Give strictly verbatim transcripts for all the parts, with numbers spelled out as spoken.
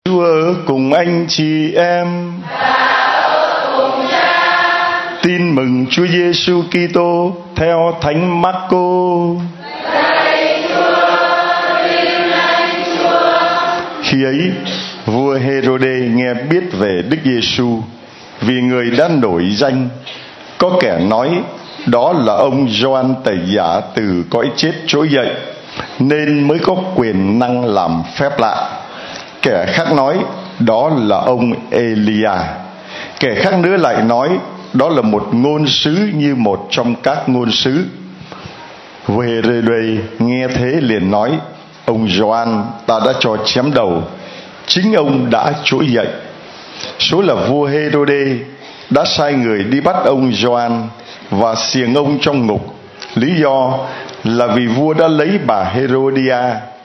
Chúa ở cùng anh chị em. Tin mừng Chúa Giêsu Kitô theo Thánh Marco. Khi ấy, vua Hêrôđê nghe biết về Đức Giêsu, vì người đã nổi danh. Có kẻ nói đó là ông Gioan Tẩy Giả từ cõi chết trỗi dậy, nên mới có quyền năng làm phép lạ. Kẻ khác nói đó là ông Elia. Kẻ khác nữa lại nói đó là một ngôn sứ như một trong các ngôn sứ. Vua Hêrôđê nghe thế liền nói: ông Gioan ta đã cho chém đầu, chính ông đã trỗi dậy. Số là vua Hêrôđê đã sai người đi bắt ông Gioan và xiềng ông trong ngục. Lý do là vì vua đã lấy bà Herodia,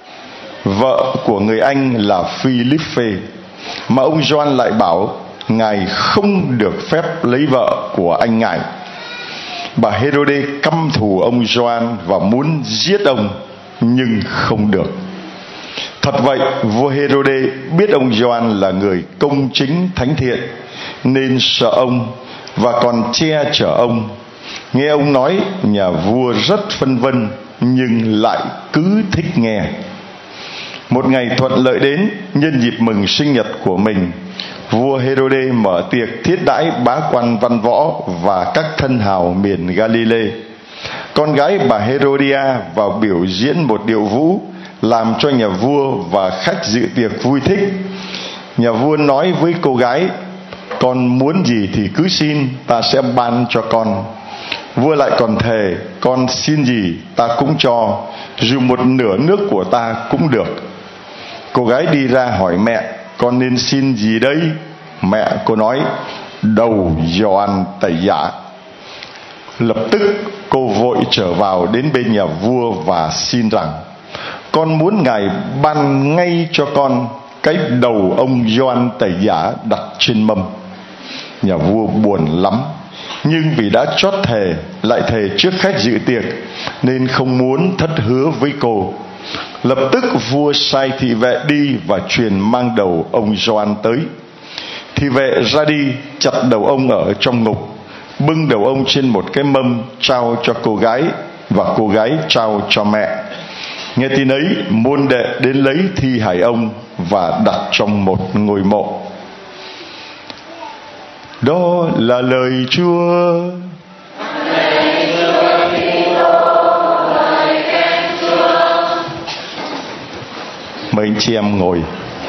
vợ của người anh là Philippe, mà ông Gioan lại bảo ngài không được phép lấy vợ của anh ngài. Bà Herode căm thù ông Gioan và muốn giết ông, nhưng không được. Thật vậy, vua Herode biết ông Gioan là người công chính thánh thiện, nên sợ ông và còn che chở ông. Nghe ông nói, nhà vua rất phân vân, nhưng lại cứ thích nghe. Một ngày thuận lợi đến, nhân dịp mừng sinh nhật của mình, vua Herode mở tiệc thiết đãi bá quan văn võ và các thân hào miền Galilee. Con gái bà Herodia vào biểu diễn một điệu vũ, làm cho nhà vua và khách dự tiệc vui thích. Nhà vua nói với cô gái: con muốn gì thì cứ xin, ta sẽ ban cho con. Vua lại còn thề: con xin gì ta cũng cho, dù một nửa nước của ta cũng được. Cô gái đi ra hỏi mẹ: con nên xin gì đây? Mẹ cô nói: đầu Gioan Tẩy Giả. Lập tức cô vội trở vào đến bên nhà vua và xin rằng: con muốn ngài ban ngay cho con cái đầu ông Gioan Tẩy Giả đặt trên mâm. Nhà vua buồn lắm, nhưng vì đã chót thề, lại thề trước khách dự tiệc, nên không muốn thất hứa với cô. Lập tức vua sai thị vệ đi và truyền mang đầu ông Gioan tới. Thị vệ ra đi chặt đầu ông ở trong ngục, bưng đầu ông trên một cái mâm trao cho cô gái, và cô gái trao cho mẹ. Nghe tin ấy, môn đệ đến lấy thi hài ông và đặt trong một ngôi mộ. Đó là lời Chúa. Mời anh chị em ngồi.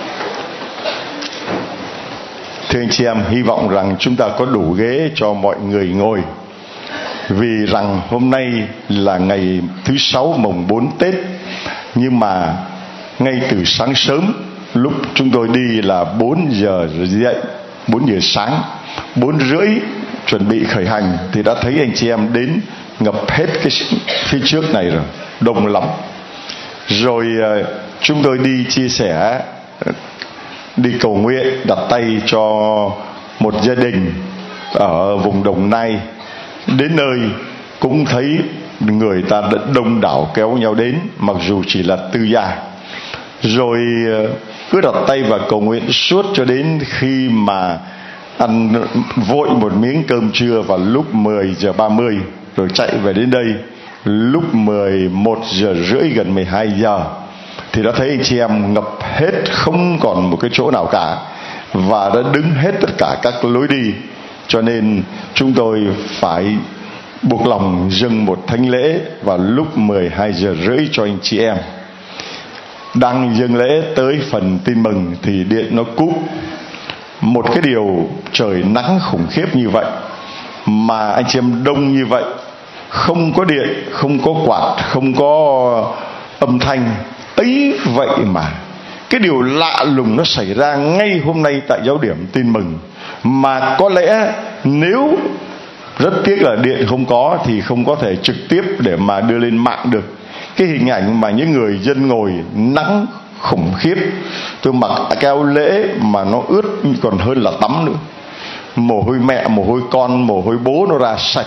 Thưa anh chị em, hy vọng rằng chúng ta có đủ ghế cho mọi người ngồi, vì rằng hôm nay là ngày thứ sáu mồng bốn Tết. Nhưng mà ngay từ sáng sớm, lúc chúng tôi đi là bốn giờ dậy, bốn giờ sáng, bốn rưỡi chuẩn bị khởi hành, thì đã thấy anh chị em đến ngập hết cái phía trước này rồi, đông lắm. Rồi chúng tôi đi chia sẻ, đi cầu nguyện, đặt tay cho một gia đình ở vùng Đồng Nai. Đến nơi cũng thấy người ta đã đông đảo kéo nhau đến, mặc dù chỉ là tư gia. Rồi cứ đặt tay và cầu nguyện suốt cho đến khi mà ăn vội một miếng cơm trưa vào lúc mười giờ ba mươi, rồi chạy về đến đây lúc mười một giờ rưỡi, gần mười hai giờ, thì đã thấy anh chị em ngập hết, không còn một cái chỗ nào cả, và đã đứng hết tất cả các lối đi. Cho nên chúng tôi phải buộc lòng dâng một thánh lễ vào lúc mười hai giờ rưỡi cho anh chị em. Đang dâng lễ tới phần tin mừng thì điện nó cúp. Một cái điều trời nắng khủng khiếp như vậy, mà anh chị em đông như vậy, không có điện, không có quạt, không có âm thanh, ấy vậy mà cái điều lạ lùng nó xảy ra ngay hôm nay tại giáo điểm tin mừng. Mà có lẽ nếu, rất tiếc là điện không có, thì không có thể trực tiếp để mà đưa lên mạng được cái hình ảnh mà những người dân ngồi nắng khủng khiếp. Tôi mặc cái áo lễ mà nó ướt còn hơn là tắm nữa, mồ hôi mẹ, mồ hôi con, mồ hôi bố nó ra sạch.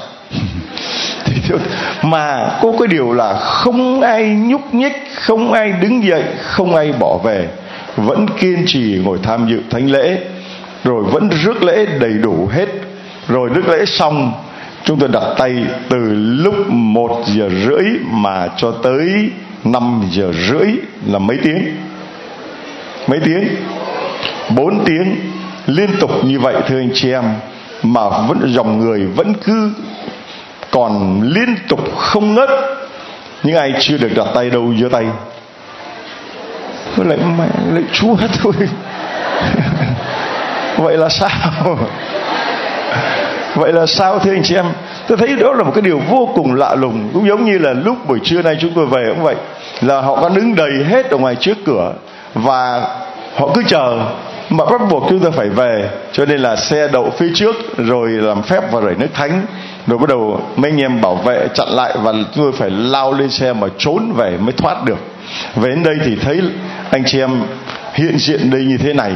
Mà có cái điều là không ai nhúc nhích, không ai đứng dậy, không ai bỏ về. vẫn kiên trì ngồi tham dự thánh lễ, rồi vẫn rước lễ đầy đủ hết. Rồi rước lễ xong, chúng tôi đặt tay từ lúc một giờ rưỡi mà cho tới năm giờ rưỡi là mấy tiếng? Mấy tiếng? Bốn tiếng liên tục như vậy thưa anh chị em, mà vẫn dòng người vẫn cứ còn liên tục không ngớt. Những ai chưa được đặt tay đâu giơ tay. Lại mẹ lại Chúa thôi. Vậy là sao? Vậy là sao thưa anh chị em? Tôi thấy đó là một cái điều vô cùng lạ lùng. Cũng giống như là lúc buổi trưa nay chúng tôi về cũng vậy, là họ có đứng đầy hết ở ngoài trước cửa và họ cứ chờ, mà bắt buộc chúng ta phải về. Cho nên là xe đậu phía trước, rồi làm phép và rảy nước thánh, rồi bắt đầu mấy anh em bảo vệ chặn lại, và chúng tôi phải lao lên xe mà trốn về mới thoát được. Về đến đây thì thấy anh chị em hiện diện đây như thế này.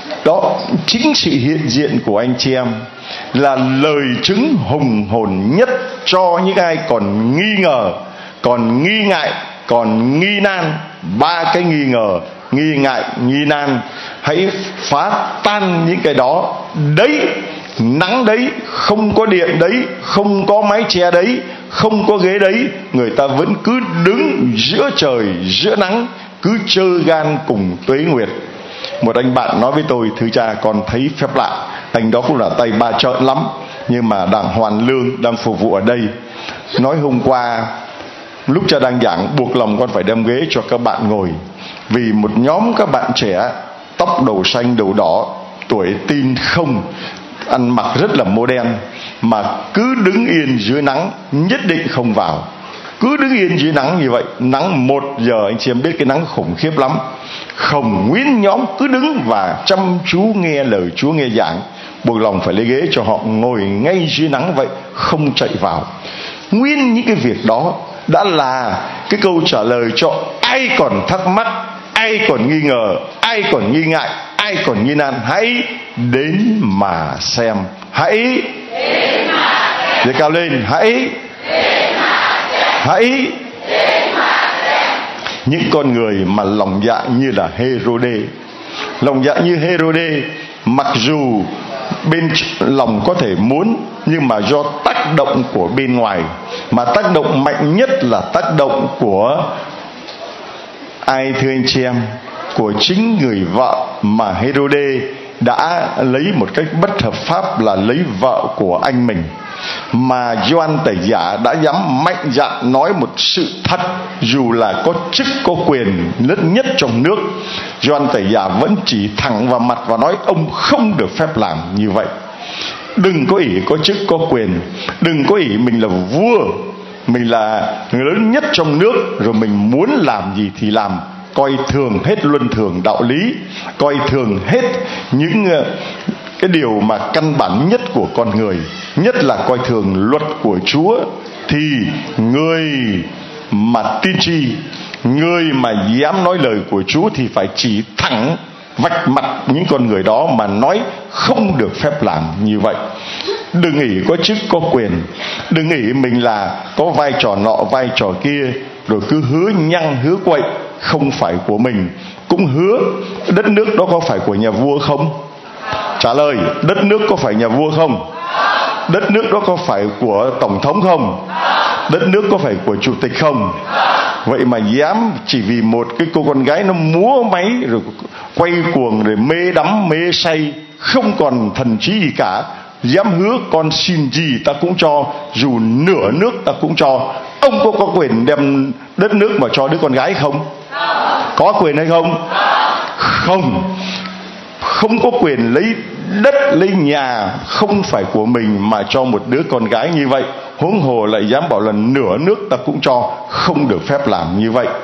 Đó, chính sự hiện diện của anh chị em là lời chứng hùng hồn nhất cho những ai còn nghi ngờ, còn nghi ngại, còn nghi nan. Ba cái nghi ngờ, nghi ngại, nghi nan. Hãy phá tan những cái đó. Đấy, nắng đấy, không có điện đấy, không có mái che đấy, không có ghế đấy, người ta vẫn cứ đứng giữa trời giữa nắng, cứ chơi gan cùng tuế nguyệt. Một anh bạn nói với tôi: thưa cha, con thấy phép lạ. Anh đó cũng là tay ba trợn lắm, nhưng mà đang hoàn lương, đang phục vụ ở đây. Nói hôm qua lúc cha đang giảng, buộc lòng con phải đem ghế cho các bạn ngồi, vì một nhóm các bạn trẻ, tóc đầu xanh đầu đỏ, tuổi teen không, ăn mặc rất là modern, mà cứ đứng yên dưới nắng, nhất định không vào. Cứ đứng yên dưới nắng như vậy, nắng một giờ, anh chị em biết cái nắng khủng khiếp lắm. Không, nguyên nhóm cứ đứng và chăm chú nghe lời Chúa, nghe giảng. Buộc lòng phải lấy ghế cho họ ngồi ngay dưới nắng vậy, không chạy vào. Nguyên những cái việc đó đã là cái câu trả lời cho ai còn thắc mắc, ai còn nghi ngờ, ai còn nghi ngại, ai còn nghi nan. Hãy đến mà xem. Hãy đến mà xem. Để cao lên. Hãy đến mà xem. Hãy đến mà xem. Những con người mà lòng dạ như là Hê-rô-đê, lòng dạ như Hê-rô-đê, mặc dù bên lòng có thể muốn, nhưng mà do tác động của bên ngoài, mà tác động mạnh nhất là tác động của ai thưa anh chị em? Của chính người vợ mà Hê-rô-đê đã lấy một cách bất hợp pháp, là lấy vợ của anh mình. Mà Gioan Tẩy Giả đã dám mạnh dạn nói một sự thật, dù là có chức có quyền lớn nhất trong nước, Gioan Tẩy Giả vẫn chỉ thẳng vào mặt và nói ông không được phép làm như vậy. Đừng có ỷ có chức có quyền, đừng có ỷ mình là vua, mình là người lớn nhất trong nước, rồi mình muốn làm gì thì làm. Coi thường hết luân thường đạo lý, coi thường hết những cái điều mà căn bản nhất của con người, nhất là coi thường luật của Chúa. Thì người mà tiên tri, người mà dám nói lời của Chúa thì phải chỉ thẳng vạch mặt những con người đó mà nói không được phép làm như vậy. Đừng nghĩ có chức có quyền, đừng nghĩ mình là có vai trò nọ vai trò kia, rồi cứ hứa nhăng hứa quậy. Không phải của mình. Cũng hứa đất nước đó có phải của nhà vua không? Trả lời, đất nước có phải nhà vua không? Đất nước đó có phải của tổng thống không? Đất nước có phải của chủ tịch không? Vậy mà dám chỉ vì một cái cô con gái nó múa máy rồi quay cuồng rồi mê đắm mê say, không còn thần trí gì cả, dám hứa con xin gì ta cũng cho, dù nửa nước ta cũng cho. Ông có có quyền đem đất nước mà cho đứa con gái không? Có quyền hay không? Không. Không có quyền lấy đất lấy nhà không phải của mình mà cho một đứa con gái như vậy. Huống hồ lại dám bảo là nửa nước ta cũng cho. Không được phép làm như vậy.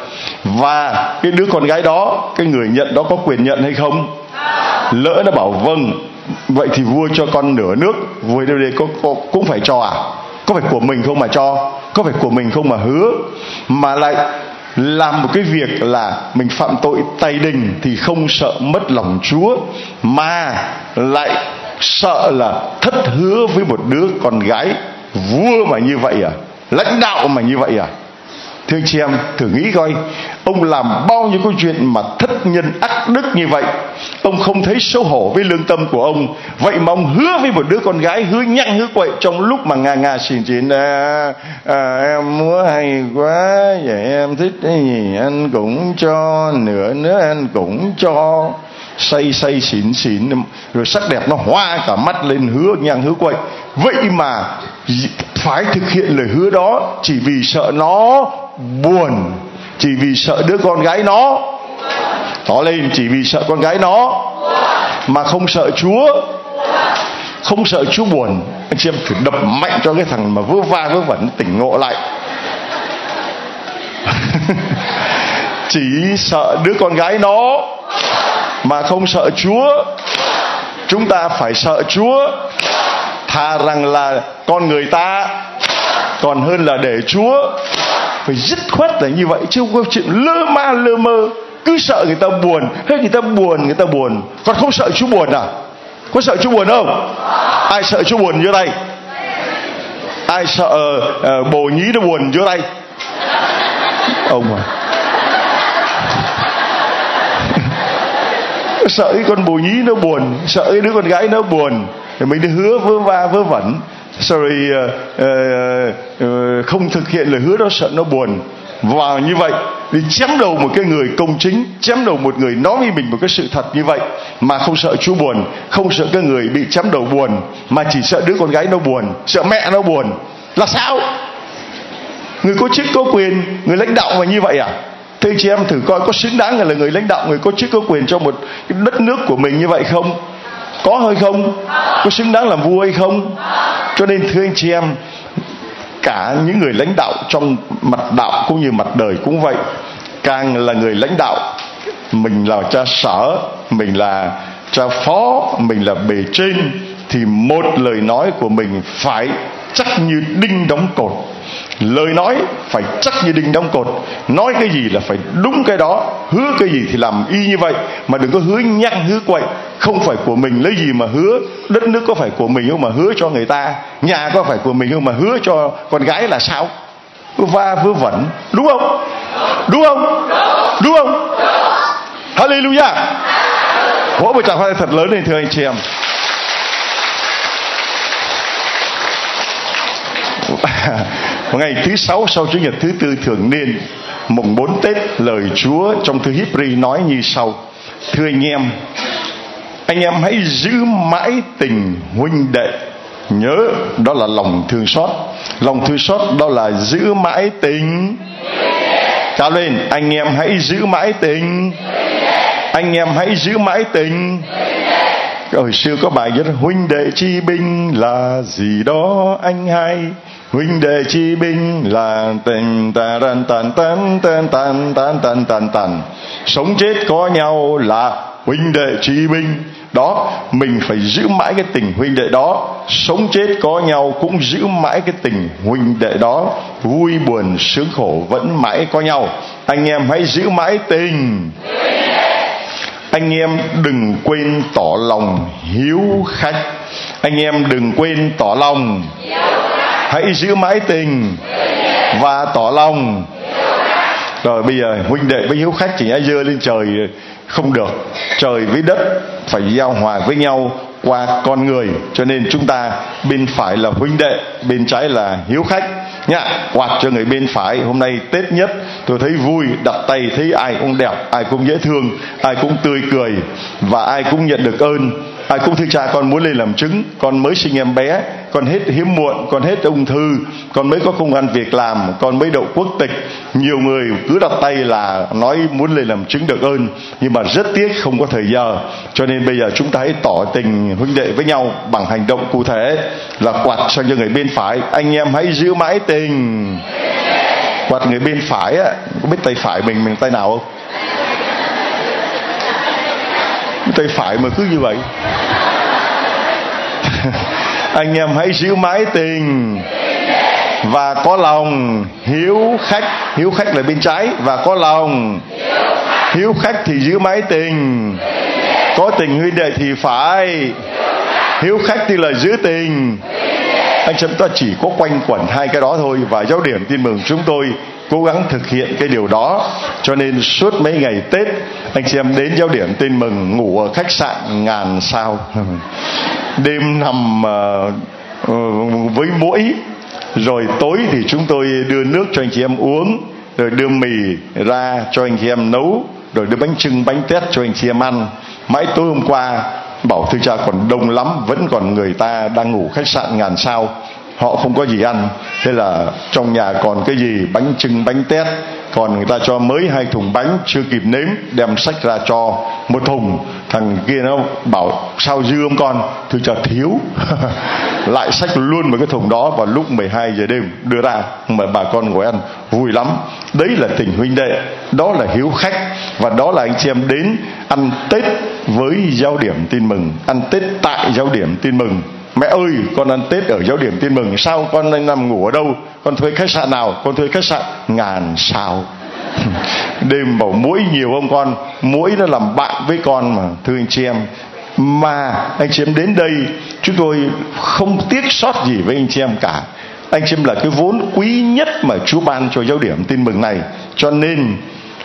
Và cái đứa con gái đó, cái người nhận đó có quyền nhận hay không? Lỡ nó bảo vâng, vậy thì vua cho con nửa nước, vua đây có, có cũng phải cho à? Có phải của mình không mà cho? Có phải của mình không mà hứa? Mà lại làm một cái việc là mình phạm tội tày đình thì không sợ mất lòng Chúa, mà lại sợ là thất hứa với một đứa con gái. Vua mà như vậy à? Lãnh đạo mà như vậy à? Thưa anh chị em, thử nghĩ coi, ông làm bao nhiêu câu chuyện mà thất nhân ác đức như vậy, ông không thấy xấu hổ với lương tâm của ông. Vậy mà ông hứa với một đứa con gái, hứa nhăng hứa quậy trong lúc mà ngà ngà xỉn xỉn, à, à, em múa hay quá, vậy em thích cái gì anh cũng cho, nửa nữa anh cũng cho, say say xỉn xỉn, rồi sắc đẹp nó hoa cả mắt lên, hứa nhăng hứa quậy. Vậy mà phải thực hiện lời hứa đó chỉ vì sợ nó buồn, chỉ vì sợ đứa con gái nó tỏ lên, chỉ vì sợ con gái nó, mà không sợ Chúa, không sợ Chúa buồn. Anh chị em thử đập mạnh cho cái thằng mà vớ va vớ vẩn tỉnh ngộ lại. Chỉ sợ đứa con gái nó mà không sợ Chúa. Chúng ta phải sợ Chúa, thà rằng là con người ta còn hơn là để Chúa. Phải dứt khoát là như vậy, chứ không có chuyện lơ ma lơ mơ. Cứ sợ người ta buồn, hết người ta buồn, người ta buồn, còn không sợ Chúa buồn à? Có sợ Chúa buồn không? Ai sợ Chúa buồn giơ tay. Ai sợ uh, bồ nhí nó buồn giơ tay. Ông à. Sợ cái con bồ nhí nó buồn, sợ cái đứa con gái nó buồn, thì mình đi hứa vớ va vớ vẩn, sorry uh, uh, uh, không thực hiện lời hứa đó, sợ nó buồn. Và như vậy đi chém đầu một cái người công chính, chém đầu một người nói với mình một cái sự thật như vậy, mà không sợ Chúa buồn, không sợ cái người bị chém đầu buồn, mà chỉ sợ đứa con gái nó buồn, sợ mẹ nó buồn. Là sao? Người có chức có quyền, người lãnh đạo mà như vậy à? Thưa chị em, thử coi có xứng đáng là người lãnh đạo, người có chức có quyền cho một cái đất nước của mình như vậy không? Có hay không? Có xứng đáng làm vua hay không? Cho nên thưa anh chị em, cả những người lãnh đạo trong mặt đạo cũng như mặt đời cũng vậy. Càng là người lãnh đạo, mình là cha sở, mình là cha phó, mình là bề trên, thì một lời nói của mình phải chắc như đinh đóng cột. Lời nói phải chắc như đinh đóng cột. Nói cái gì là phải đúng cái đó, hứa cái gì thì làm y như vậy. Mà đừng có hứa nhăng hứa quậy, không phải của mình lấy gì mà hứa. Đất nước có phải của mình không mà hứa cho người ta, nhà có phải của mình không mà hứa cho con gái là sao? Va vớ vẩn, đúng không? Đúng không? Đúng không? Hallelujah. Vỗ một tràng pháo tay thật lớn lên thưa anh chị em. Ngày thứ sáu sau Chủ nhật thứ tư thường niên, mùng bốn Tết, lời Chúa trong thư Hi-bri nói như sau: thưa anh em, anh em hãy giữ mãi tình huynh đệ. Nhớ, đó là lòng thương xót. Lòng thương xót đó là giữ mãi tình. Cao lên, anh em hãy giữ mãi tình. Anh em hãy giữ mãi tình. Hồi xưa có bài viết: huynh đệ chi binh là gì đó anh hay. Huynh đệ chi binh là tình ta tan tan tan tan tan tan tan tan tan. Sống chết có nhau là huynh đệ chi binh. Đó, mình phải giữ mãi cái tình huynh đệ đó. Sống chết có nhau cũng giữ mãi cái tình huynh đệ đó. Vui buồn sướng khổ vẫn mãi có nhau. Anh em hãy giữ mãi tình. Anh em đừng quên tỏ lòng hiếu khách. Anh em đừng quên tỏ lòng. Hãy giữ mãi tình và tỏ lòng. Rồi bây giờ huynh đệ với hiếu khách chỉ ai dơ lên trời không được. Trời với đất phải giao hòa với nhau qua con người. Cho nên chúng ta bên phải là huynh đệ, bên trái là hiếu khách nhá. Quạt cho người bên phải. Hôm nay Tết nhất, tôi thấy vui, đặt tay thấy ai cũng đẹp, ai cũng dễ thương, ai cũng tươi cười, và ai cũng nhận được ơn. Ai cũng thưa cha, con muốn lên làm chứng, con mới sinh em bé, con hết hiếm muộn, con hết ung thư, con mới có công ăn việc làm, con mới đậu quốc tịch. Nhiều người cứ đặt tay là nói muốn lên làm chứng được ơn, nhưng mà rất tiếc không có thời giờ. Cho nên bây giờ chúng ta hãy tỏ tình huynh đệ với nhau bằng hành động cụ thể, là quạt sang cho người bên phải. Anh em hãy giữ mãi tình. Quạt người bên phải á, có biết tay phải mình mình tay nào không? Tay phải mà cứ như vậy. Anh em hãy giữ mãi tình và có lòng hiếu khách. Hiếu khách là bên trái, và có lòng hiếu khách thì giữ mãi tình. Có tình huynh đệ thì phải hiếu khách thì là giữ tình. Anh chúng ta chỉ có quanh quẩn hai cái đó thôi. Và giáo điểm tin mừng chúng tôi cố gắng thực hiện cái điều đó. Cho nên suốt mấy ngày Tết, anh chị em đến Giáo Điểm Tin Mừng ngủ ở khách sạn ngàn sao, đêm nằm uh, uh, với muỗi. Rồi tối thì chúng tôi đưa nước cho anh chị em uống, rồi đưa mì ra cho anh chị em nấu, rồi đưa bánh chưng bánh tét cho anh chị em ăn. Mãi tối hôm qua bảo thưa cha còn đông lắm, vẫn còn người ta đang ngủ khách sạn ngàn sao, họ không có gì ăn. Thế là trong nhà còn cái gì bánh chưng bánh tét, còn người ta cho mới hai thùng bánh chưa kịp nếm, đem sách ra cho một thùng. Thằng kia nó bảo sao dư ông con, thưa cha thiếu. Lại xách luôn một cái thùng đó vào lúc mười hai giờ đêm đưa ra, mà bà con ngồi ăn vui lắm. Đấy là tình huynh đệ, đó là hiếu khách, và đó là anh chị em đến ăn Tết với Giáo Điểm Tin Mừng, ăn Tết tại Giáo Điểm Tin Mừng. Mẹ ơi, con ăn Tết ở Giáo Điểm Tin Mừng. Sao con đang nằm ngủ ở đâu? Con thuê khách sạn nào? Con thuê khách sạn ngàn sao. Đêm bảo muỗi nhiều không con? Muỗi nó làm bạn với con mà, thưa anh chị em. Mà anh chị em đến đây, chúng tôi không tiếc sót gì với anh chị em cả. Anh chị em là cái vốn quý nhất mà Chúa ban cho Giáo Điểm Tin Mừng này. Cho nên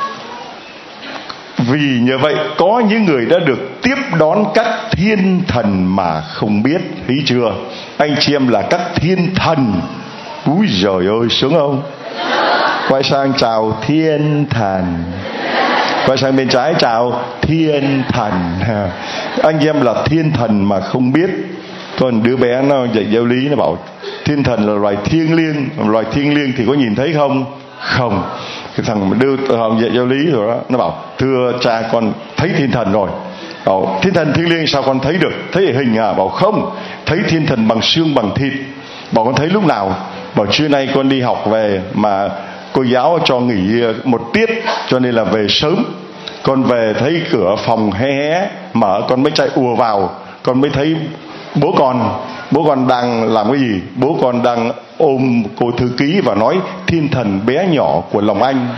vì như vậy có những người đã được tiếp đón các thiên thần mà không biết. Thấy chưa? Anh chị em là các thiên thần. Úi giời ơi, sướng không? Quay sang chào thiên thần, quay sang bên trái chào thiên thần. Anh em là thiên thần mà không biết. Còn đứa bé nó dạy giáo lý, nó bảo thiên thần là loài thiêng liêng. Loài thiêng liêng thì có nhìn thấy không? Không. Cái thằng mà đưa thằng dạy giáo lý rồi đó, nó bảo thưa cha con thấy thiên thần rồi. Bảo thiên thần thiêng liêng sao con thấy được? Thấy hình à? Bảo không, thấy thiên thần bằng xương bằng thịt. Bảo con thấy lúc nào? Bảo trưa nay con đi học về mà cô giáo cho nghỉ một tiết, cho nên là về sớm. Con về thấy cửa phòng hé hé mở, con mới chạy ùa vào. Con mới thấy bố con. Bố con đang làm cái gì? Bố con đang ôm cô thư ký và nói thiên thần bé nhỏ của lòng anh.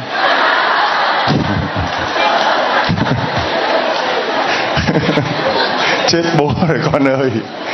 Chết bố rồi con ơi.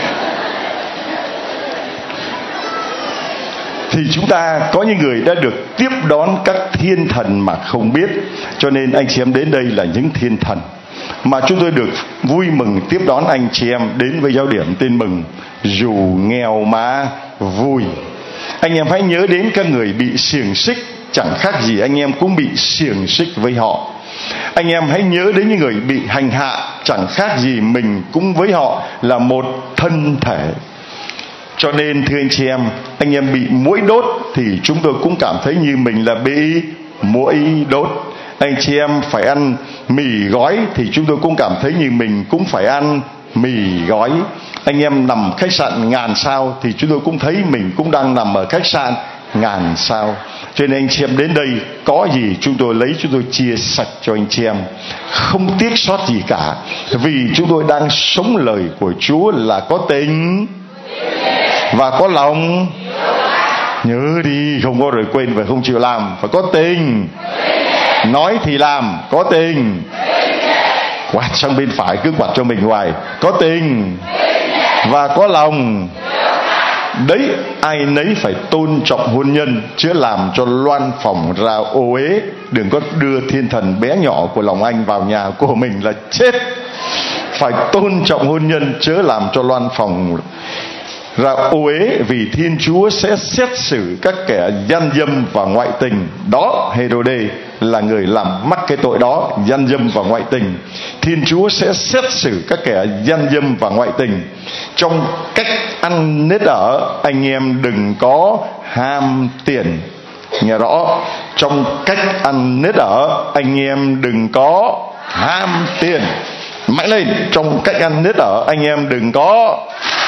Thì chúng ta có những người đã được tiếp đón các thiên thần mà không biết. Cho nên anh chị em đến đây là những thiên thần mà chúng tôi được vui mừng tiếp đón anh chị em đến với Giáo Điểm Tin Mừng. Dù nghèo mà vui. Anh em hãy nhớ đến các người bị xiềng xích, chẳng khác gì anh em cũng bị xiềng xích với họ. Anh em hãy nhớ đến những người bị hành hạ, chẳng khác gì mình cũng với họ là một thân thể. Cho nên thưa anh chị em, anh em bị muỗi đốt thì chúng tôi cũng cảm thấy như mình là bị muỗi đốt. Anh chị em phải ăn mì gói thì chúng tôi cũng cảm thấy như mình cũng phải ăn mì gói. Anh em nằm khách sạn ngàn sao thì chúng tôi cũng thấy mình cũng đang nằm ở khách sạn ngàn sao. Cho nên anh chị em đến đây có gì chúng tôi lấy, chúng tôi chia sạch cho anh chị em, không tiếc sót gì cả. Vì chúng tôi đang sống lời của Chúa là có tình và có lòng. Nhớ đi, không có rồi quên và không chịu làm. Phải có tình, nói thì làm, có tình. Quạt sang bên phải, cứ quạt cho mình hoài. Có tình và có lòng. Đấy, ai nấy phải tôn trọng hôn nhân, chứ làm cho loan phỏng ra ô uế. Đừng có đưa thiên thần bé nhỏ của lòng anh vào nhà của mình là chết. Phải tôn trọng hôn nhân, chớ làm cho loan phỏng ra ô uế. Vì Thiên Chúa sẽ xét xử các kẻ gian dâm và ngoại tình. Đó, Hê-rô-đê là người làm mắc cái tội đó, gian dâm và ngoại tình. Thiên Chúa sẽ xét xử các kẻ gian dâm và ngoại tình. Trong cách ăn nết ở, anh em đừng có ham tiền. Nghe rõ, trong cách ăn nết ở, anh em đừng có ham tiền. Mạnh lên, trong cách ăn nết ở, anh em đừng có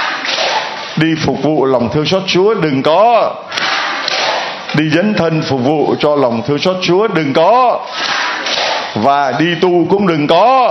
đi phục vụ lòng thương xót Chúa, đừng có đi dấn thân phục vụ cho lòng thương xót Chúa, đừng có, và đi tu cũng đừng có.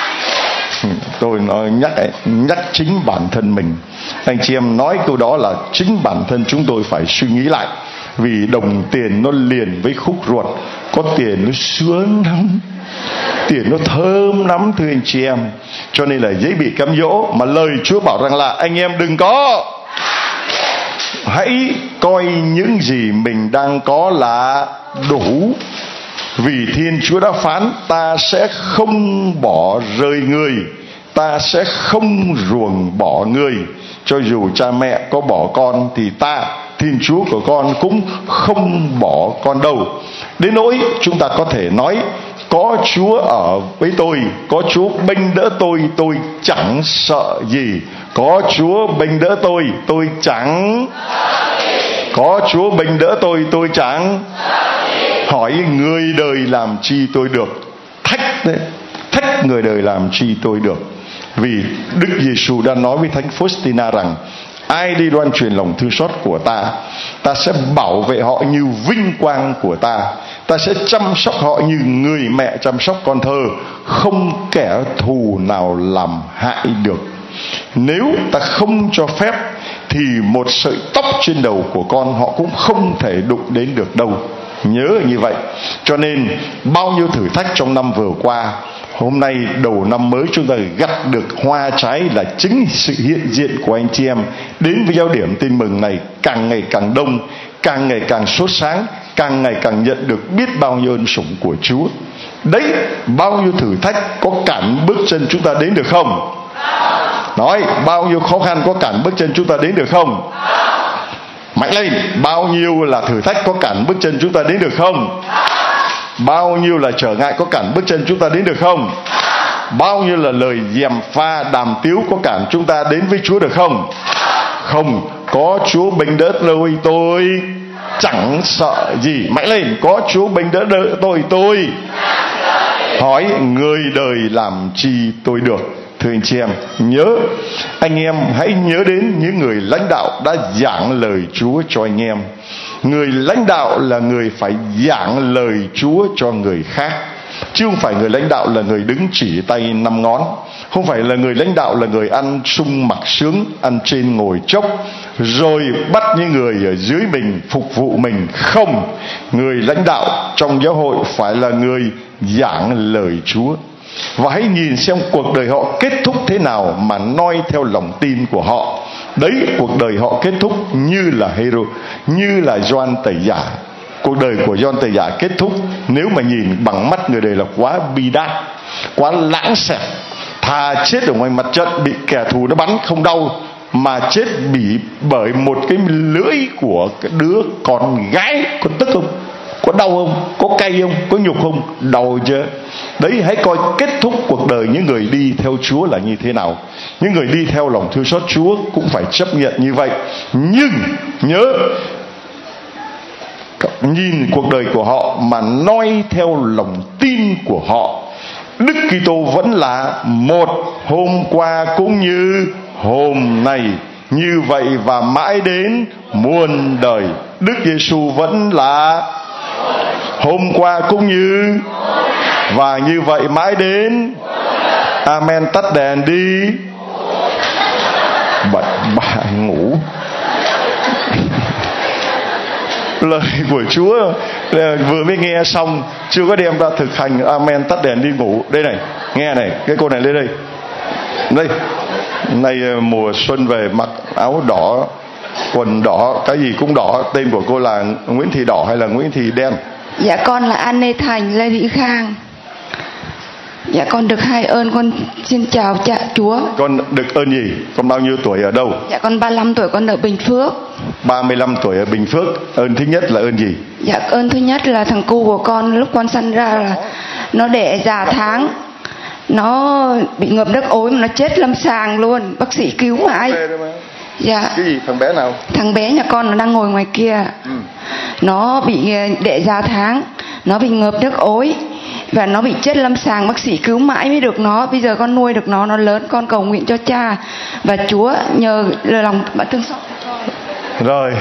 Tôi nói nhắc nhắc chính bản thân mình. Anh chị em nói câu đó là chính bản thân chúng tôi phải suy nghĩ lại. Vì đồng tiền nó liền với khúc ruột. Có tiền nó sướng lắm, tiền nó thơm lắm thưa anh chị em. Cho nên là dễ bị cám dỗ. Mà lời Chúa bảo rằng là anh em đừng có hãy coi những gì mình đang có là đủ, vì Thiên Chúa đã phán ta sẽ không bỏ rơi ngươi, ta sẽ không ruồng bỏ ngươi. Cho dù cha mẹ có bỏ con thì ta, Thiên Chúa của con, cũng không bỏ con đâu. Đến nỗi chúng ta có thể nói có Chúa ở với tôi, có Chúa bênh đỡ tôi, tôi chẳng sợ gì. Có Chúa bênh đỡ tôi, tôi chẳng Có Chúa bênh đỡ tôi, tôi chẳng hỏi người đời làm chi tôi được. Thách đấy, thách người đời làm chi tôi được. Vì Đức Giêsu đã nói với Thánh Faustina rằng ai đi loan truyền lòng thương xót của ta, ta sẽ bảo vệ họ như vinh quang của ta, ta sẽ chăm sóc họ như người mẹ chăm sóc con thơ, không kẻ thù nào làm hại được. Nếu ta không cho phép thì một sợi tóc trên đầu của con họ cũng không thể đụng đến được đâu. Nhớ như vậy. Cho nên bao nhiêu thử thách trong năm vừa qua, hôm nay đầu năm mới chúng ta gặt được hoa trái là chính sự hiện diện của anh chị em đến với giáo điểm tin mừng này càng ngày càng đông, càng ngày càng sốt sáng, càng ngày càng nhận được biết bao nhiêu ân sủng của Chúa. Đấy, bao nhiêu thử thách có cản bước chân chúng ta đến được không? Nói, bao nhiêu khó khăn có cản bước chân chúng ta đến được không? Mạnh lên, bao nhiêu là thử thách có cản bước chân chúng ta đến được không? Bao nhiêu là trở ngại có cản bước chân chúng ta đến được không? Bao nhiêu là lời gièm pha đàm tiếu có cản chúng ta đến với Chúa được không? Không, có Chúa bênh đỡ tôi, tôi chẳng sợ gì. Mạnh lên, có Chúa bênh đỡ đỡ tôi, tôi hỏi người đời làm chi tôi được. Thưa anh chị em, nhớ, anh em hãy nhớ đến những người lãnh đạo đã giảng lời Chúa cho anh em. Người lãnh đạo là người phải giảng lời Chúa cho người khác, chứ không phải người lãnh đạo là người đứng chỉ tay năm ngón. Không phải là người lãnh đạo là người ăn sung mặc sướng, ăn trên ngồi chốc, rồi bắt những người ở dưới mình phục vụ mình. Không, người lãnh đạo trong giáo hội phải là người giảng lời Chúa. Và hãy nhìn xem cuộc đời họ kết thúc thế nào mà noi theo lòng tin của họ. Đấy, cuộc đời họ kết thúc như là Hero, như là Gioan Tẩy Giả. Cuộc đời của Gioan Tẩy Giả kết thúc nếu mà nhìn bằng mắt người đời là quá bi đát, quá lãng xẹt. Thà chết ở ngoài mặt trận bị kẻ thù nó bắn không đau, mà chết bị bởi một cái lưỡi của cái đứa con gái. Có tức không? Có đau không? Có cay không? Có nhục không? Đau chứ. Đấy, hãy coi kết thúc cuộc đời những người đi theo Chúa là như thế nào. Những người đi theo lòng thương xót Chúa cũng phải chấp nhận như vậy. Nhưng nhớ, nhìn cuộc đời của họ mà noi theo lòng tin của họ. Đức Kitô vẫn là một, hôm qua cũng như hôm nay, như vậy và mãi đến muôn đời. Đức Giêsu vẫn là hôm qua cũng như và như vậy mãi đến. Amen. Tắt đèn đi. Bật bà ngủ. Lời của Chúa vừa mới nghe xong, chưa có đem ra thực hành. Amen. Tắt đèn đi ngủ. Đây này, nghe này, cái cô này lên đây. Đây, nay mùa xuân về mặc áo đỏ, quần đỏ, cái gì cũng đỏ. Tên của cô là Nguyễn Thị Đỏ hay là Nguyễn Thị Đen? Dạ con là An Lê Thành, Lê Thị Khang. Dạ con được hai ơn, con xin chào cha Chúa. Con được ơn gì? Con bao nhiêu tuổi, ở đâu? Dạ con ba mươi lăm tuổi, con ở Bình Phước. ba mươi lăm tuổi ở Bình Phước. Ơn thứ nhất là ơn gì? Dạ ơn thứ nhất là thằng cu của con lúc con sanh ra là nó đẻ già tháng, nó bị ngập nước ối mà nó chết lâm sàng luôn. Bác sĩ cứu mãi. Dạ. Cái gì? Thằng bé nào? Thằng bé nhà con nó đang ngồi ngoài kia. Ừ. Nó bị đẻ già tháng, nó bị ngợp nước ối và nó bị chết lâm sàng. Bác sĩ cứu mãi mới được nó. Bây giờ con nuôi được nó, nó lớn. Con cầu nguyện cho cha và Chúa nhờ lòng bạn thương xót cho con. Rồi.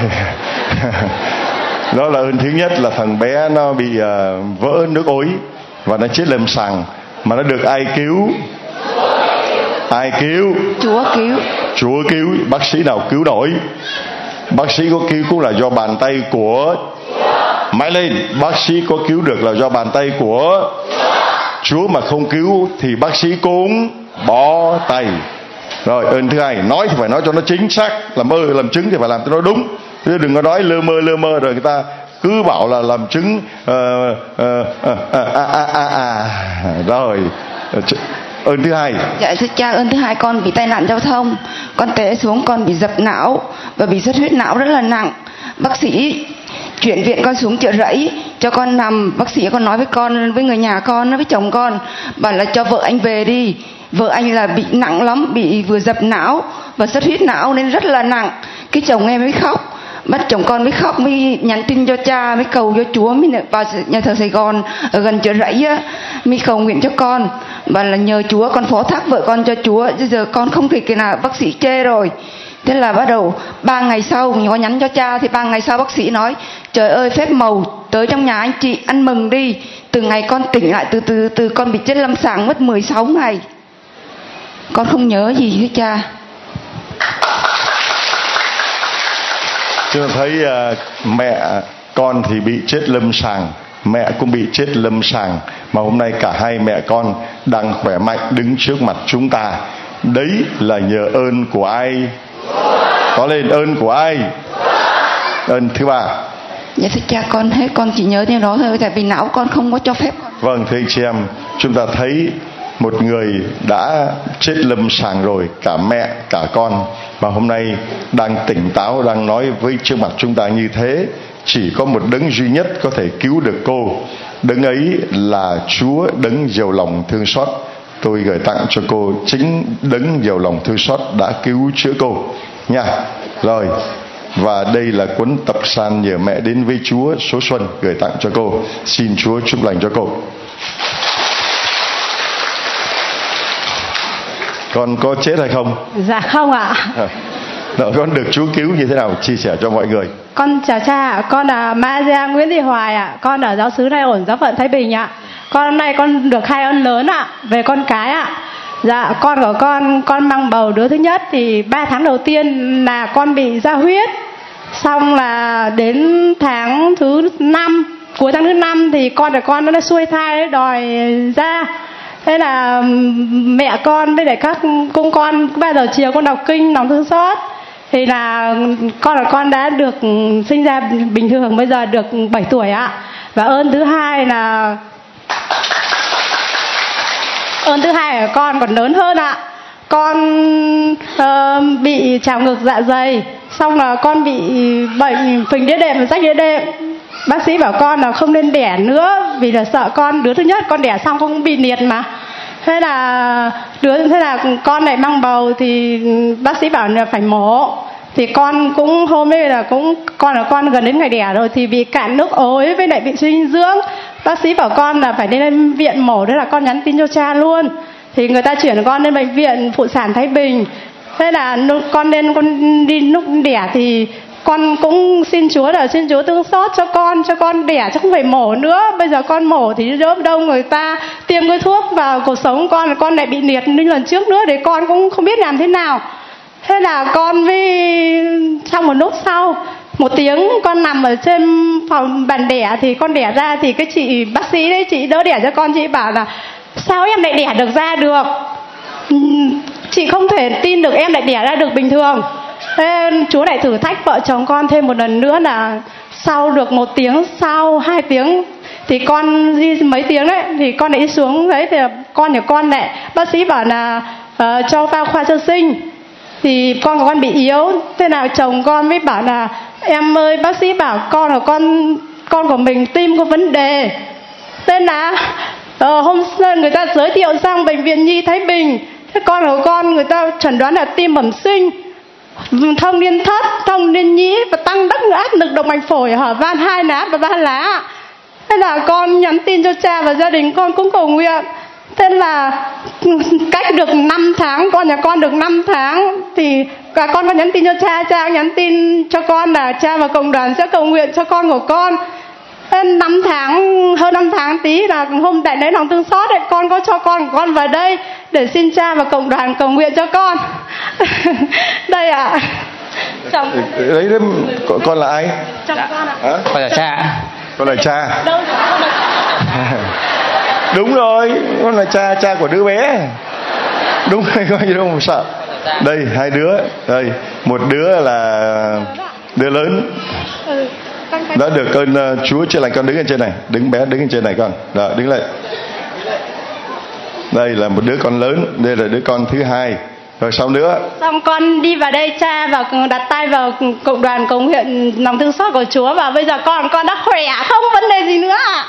Đó là ơn thứ nhất, là thằng bé nó bị uh, vỡ nước ối và nó chết lâm sàng. Mà nó được ai cứu? Ai cứu? Chúa cứu. Chúa cứu. Bác sĩ nào cứu nổi? Bác sĩ có cứu cũng là do bàn tay của mãi lên. Bác sĩ có cứu được là do bàn tay của Chúa, mà không cứu thì bác sĩ cũng bó tay. Rồi, ơn thứ hai, nói thì phải nói cho nó chính xác, làm ơ làm chứng thì phải làm cho nó đúng. chứ đừng có nói lơ mơ lơ mơ rồi người ta cứ bảo là làm chứng uh, uh, uh, uh, à, à, à, à. Rồi ơn thứ hai. Dạ thưa cha, ơn thứ hai con bị tai nạn giao thông, con té xuống, con bị dập não và bị xuất huyết não rất là nặng. Bác sĩ chuyển viện con xuống Chợ Rẫy cho con nằm. Bác sĩ còn nói với con, với người nhà con, với chồng con, bảo là cho vợ anh về đi. Vợ anh là bị nặng lắm, bị vừa dập não và xuất huyết não nên rất là nặng. Cái chồng em mới khóc, bắt chồng con mới khóc, mới nhắn tin cho cha, mới cầu cho Chúa, mới vào nhà thờ Sài Gòn ở gần Chợ Rẫy á, mới cầu nguyện cho con, và là nhờ Chúa, con phó thác vợ con cho Chúa. Bây giờ con không thể cái nào, bác sĩ chê rồi. Thế là bắt đầu ba ngày sau mình có nhắn cho cha, thì ba ngày sau bác sĩ nói trời ơi phép màu tới trong nhà anh chị ăn mừng đi. Từ ngày con tỉnh lại, từ từ từ con bị chết lâm sàng mất mười sáu ngày. Con không nhớ gì hết cha. Chúng ta thấy uh, mẹ con thì bị chết lâm sàng, mẹ cũng bị chết lâm sàng, mà hôm nay cả hai mẹ con đang khỏe mạnh đứng trước mặt chúng ta. Đấy là nhờ ơn của ai? Có lên ơn của ai? Ơn thứ ba. Dạ thưa cha, con hết con chỉ nhớ như đó thôi, tại vì não con không có cho phép. Vâng thưa anh chị em, chúng ta thấy một người đã chết lâm sàng rồi, cả mẹ cả con, mà hôm nay đang tỉnh táo, đang nói với trước mặt chúng ta như thế. Chỉ có một đấng duy nhất có thể cứu được cô, đấng ấy là Chúa, đấng giàu lòng thương xót. Tôi gửi tặng cho cô chính đấng giàu lòng thương xót đã cứu chữa cô nha. Rồi, và đây là cuốn tập san nhờ mẹ đến với Chúa số Xuân gửi tặng cho cô. Xin Chúa chúc lành cho cô. Con có chết hay không? Dạ không ạ. Đó, con được Chúa cứu như thế nào? Chia sẻ cho mọi người. Con chào cha ạ. Con là Maria Nguyễn Thị Hoài ạ. Con ở giáo xứ Nay Ổn, giáo phận Thái Bình ạ. Con hôm nay con được hai ơn lớn ạ, về con cái ạ. Dạ, con của con, con mang bầu đứa thứ nhất thì ba tháng đầu tiên là con bị ra huyết. Xong là đến tháng thứ năm, cuối tháng thứ năm thì con của con nó đã xuôi thai đòi ra. Thế là mẹ con với lại các cung con ba giờ chiều con đọc kinh lòng thương xót thì là con của con đã được sinh ra bình thường, bây giờ được bảy tuổi ạ. Và ơn thứ hai là ơn thứ hai của con còn lớn hơn ạ. Con uh, bị trào ngược dạ dày, xong là con bị bệnh phình đĩa đệm và rách đĩa đệm. Bác sĩ bảo con là không nên đẻ nữa vì là sợ con đứa thứ nhất con đẻ xong không bị liệt mà. Thế là đứa thế là con lại mang bầu thì bác sĩ bảo là phải mổ. Thì con cũng hôm ấy là cũng con là con gần đến ngày đẻ rồi thì bị cạn nước ối với lại bị suy dinh dưỡng. Bác sĩ bảo con là phải đi lên viện mổ, thế là con nhắn tin cho cha luôn. Thì người ta chuyển con lên bệnh viện phụ sản Thái Bình. Thế là con lên con đi lúc đẻ thì con cũng xin Chúa là xin Chúa thương xót cho con, cho con đẻ chứ không phải mổ nữa. Bây giờ con mổ thì đỡ đâu người ta tiêm cái thuốc vào cuộc sống con, con lại bị liệt như lần trước nữa, để con cũng không biết làm thế nào. Thế là con với trong một lúc sau một tiếng con nằm ở trên phòng bàn đẻ thì con đẻ ra thì cái chị bác sĩ đấy, chị đỡ đẻ cho con, chị bảo là sao em lại đẻ được ra được, chị không thể tin được em lại đẻ ra được bình thường. Thế Chúa lại thử thách vợ chồng con thêm một lần nữa là sau được một tiếng, sau hai tiếng thì con đi mấy tiếng đấy thì con lại đi xuống đấy, thì con nhà con lại bác sĩ bảo là uh, cho vào khoa sơ sinh thì con của con bị yếu. Thế nào chồng con mới bảo là em ơi bác sĩ bảo con của con con của mình tim có vấn đề. Thế là uh, hôm sau người ta giới thiệu sang bệnh viện Nhi Thái Bình. Thế con của con người ta chẩn đoán là tim bẩm sinh, thông liên thất, thông liên nhĩ và tăng đắc áp lực động mạch phổi, hở van hai lá và ba lá. Thế là con nhắn tin cho cha và gia đình con cũng cầu nguyện. Thế là cách được năm tháng, con nhà con được năm tháng thì cả con có nhắn tin cho cha, cha nhắn tin cho con là cha và cộng đoàn sẽ cầu nguyện cho con của con. Hơn năm tháng, hơn năm tháng tí là hôm đại lễ lòng thương xót ấy, con có cho con của con vào đây để xin cha và cộng đoàn cầu nguyện cho con. Đây ạ. À. Chồng. Đấy, đấy con, con là ai? Chồng con ạ. À? Con là cha. Con là cha. Đâu con là... Đúng rồi, con là cha, cha của đứa bé. Đúng rồi, coi như đâu mà sợ. Đây hai đứa, đây một đứa là Đứa lớn. Ừ, Đã được ơn uh, Chúa chữa lành. Con đứng lên trên này, đứng bé đứng lên trên này con. Đó, đứng lại. Đây là một đứa con lớn, đây là đứa con thứ hai. Rồi sau nữa? Xong con đi vào đây cha và đặt tay vào cộng đoàn cầu nguyện lòng thương xót của Chúa, và bây giờ con con đã khỏe, không vấn đề gì nữa ạ.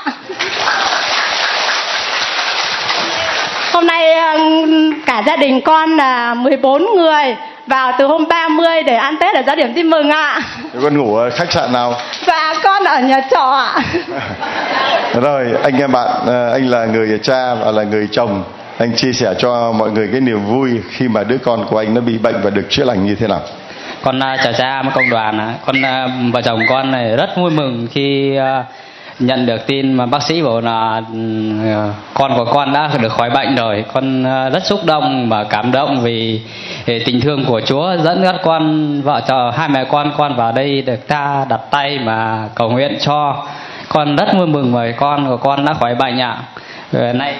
Hôm nay cả gia đình con là mười bốn người vào từ hôm ba mươi để ăn Tết ở Giáo điểm Tin Mừng ạ. Con ngủ ở khách sạn nào? Và con ở nhà trọ ạ. Rồi anh em bạn, anh là người cha và là người chồng, anh chia sẻ cho mọi người cái niềm vui khi mà đứa con của anh nó bị bệnh và được chữa lành như thế nào. Con uh, chào cha với công đoàn. Con uh, vợ chồng con này rất vui mừng khi uh, nhận được tin mà bác sĩ bảo là uh, con của con đã được khỏi bệnh rồi. Con uh, rất xúc động và cảm động vì, vì tình thương của Chúa dẫn dắt con, vợ chồng hai mẹ con con vào đây được ta đặt tay mà cầu nguyện cho. Con rất vui mừng vì con của con đã khỏi bệnh ạ. Rồi nay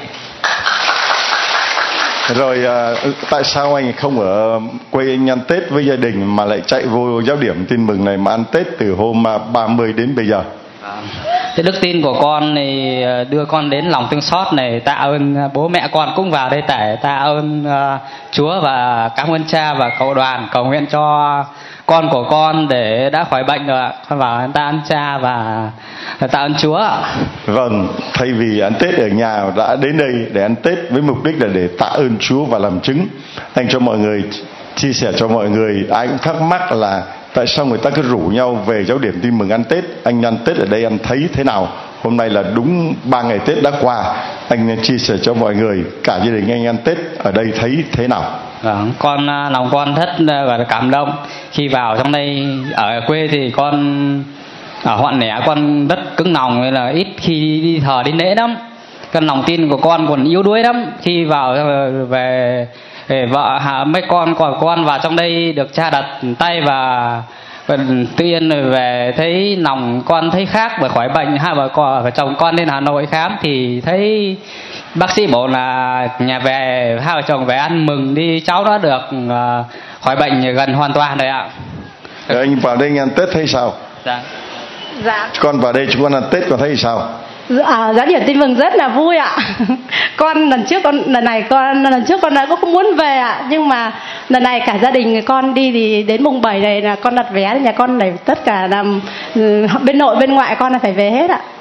Rồi à, tại sao anh không ở quê anh ăn Tết với gia đình mà lại chạy vô Giáo điểm Tin Mừng này mà ăn Tết từ hôm ba mươi đến bây giờ? Cái đức tin của con thì đưa con đến lòng thương xót này. Tạ ơn bố mẹ con cũng vào đây để tạ ơn uh, Chúa và cảm ơn cha và cộng đoàn cầu nguyện cho con của con để đã khỏi bệnh rồi ạ. Con vào tạ ơn cha và tạ ơn Chúa. Vâng, thay vì ăn Tết ở nhà đã đến đây để ăn Tết với mục đích là để tạ ơn Chúa và làm chứng. Anh cho mọi người chia sẻ cho mọi người, ai cũng thắc mắc là tại sao người ta cứ rủ nhau về Giáo điểm Tin Mừng ăn Tết. Anh ăn Tết ở đây anh thấy thế nào? Hôm nay là đúng ba ngày Tết đã qua. Anh chia sẻ cho mọi người, cả gia đình anh ăn Tết ở đây thấy thế nào? Vâng, con lòng con rất và cảm động khi vào trong đây. Ở quê thì con ở Hoạn Lẻ con rất cứng lòng, nên là ít khi đi thờ đi lễ lắm. Cái lòng tin của con còn yếu đuối lắm. Khi vào về, về vợ mấy con của con vào trong đây được cha đặt tay và tự nhiên rồi về thấy lòng con thấy khác bởi khỏi bệnh. Hai vợ con và chồng con lên Hà Nội khám thì thấy bác sĩ bảo là nhà về hai vợ chồng về ăn mừng đi, cháu đã được uh, khỏi bệnh gần hoàn toàn rồi ạ. Rồi anh vào đây ăn Tết thấy sao? Dạ. Dạ. Con vào đây chúng con ăn Tết con thấy sao? À, Giáo điểm Tin Mừng rất là vui ạ. Con lần trước con lần này con lần trước con đã có không muốn về ạ, nhưng mà lần này cả gia đình con đi thì đến mùng bảy này là con đặt vé, nhà con này tất cả là bên nội bên ngoại con là phải về hết ạ.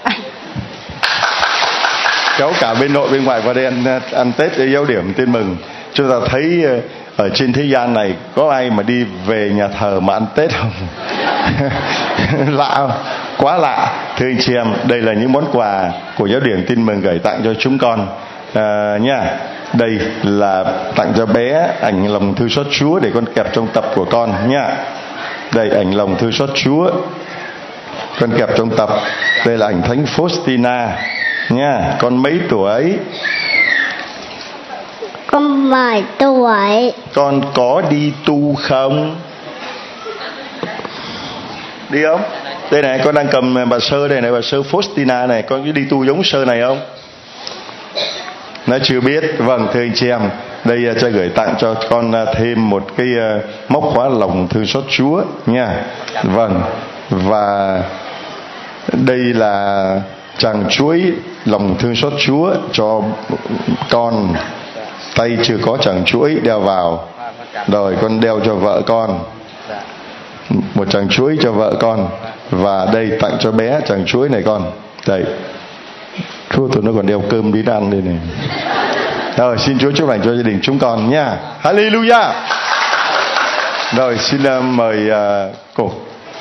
Kéo cả bên nội bên ngoại vào đây ăn, ăn Tết ở Giáo điểm Tin Mừng. Chúng ta thấy ở trên thế gian này có ai mà đi về nhà thờ mà ăn Tết không? Lạ không? Quá lạ. Thưa anh chị em, đây là những món quà của Giáo điểm Tin Mừng gửi tặng cho chúng con à, nha. Đây là tặng cho bé ảnh lòng thương xót Chúa để con kẹp trong tập của con nha. Đây ảnh lòng thương xót Chúa con kẹp trong tập. Đây là ảnh Thánh Faustina nha. Con mấy tuổi? Con vài tuổi. Con có đi tu không? Đi không? Đây này, con đang cầm bà Sơ đây này, bà Sơ Faustina này. Con có đi tu giống Sơ này không? Nó chưa biết. Vâng, thưa anh chị em, đây cha gửi tặng cho con thêm một cái móc khóa lòng thương xót Chúa nha. Vâng. Và đây là chàng chuối lòng thương xót Chúa cho con. Tay chưa có chàng chuối đeo vào. Rồi con đeo cho vợ con một chàng chuối cho vợ con. Và đây tặng cho bé chàng chuối này con. Đây. Chúa tụi nó còn đeo cơm đi ăn đây này. Rồi xin Chúa chúc lành cho gia đình chúng con nha. Hallelujah. Rồi xin uh, mời uh, cô.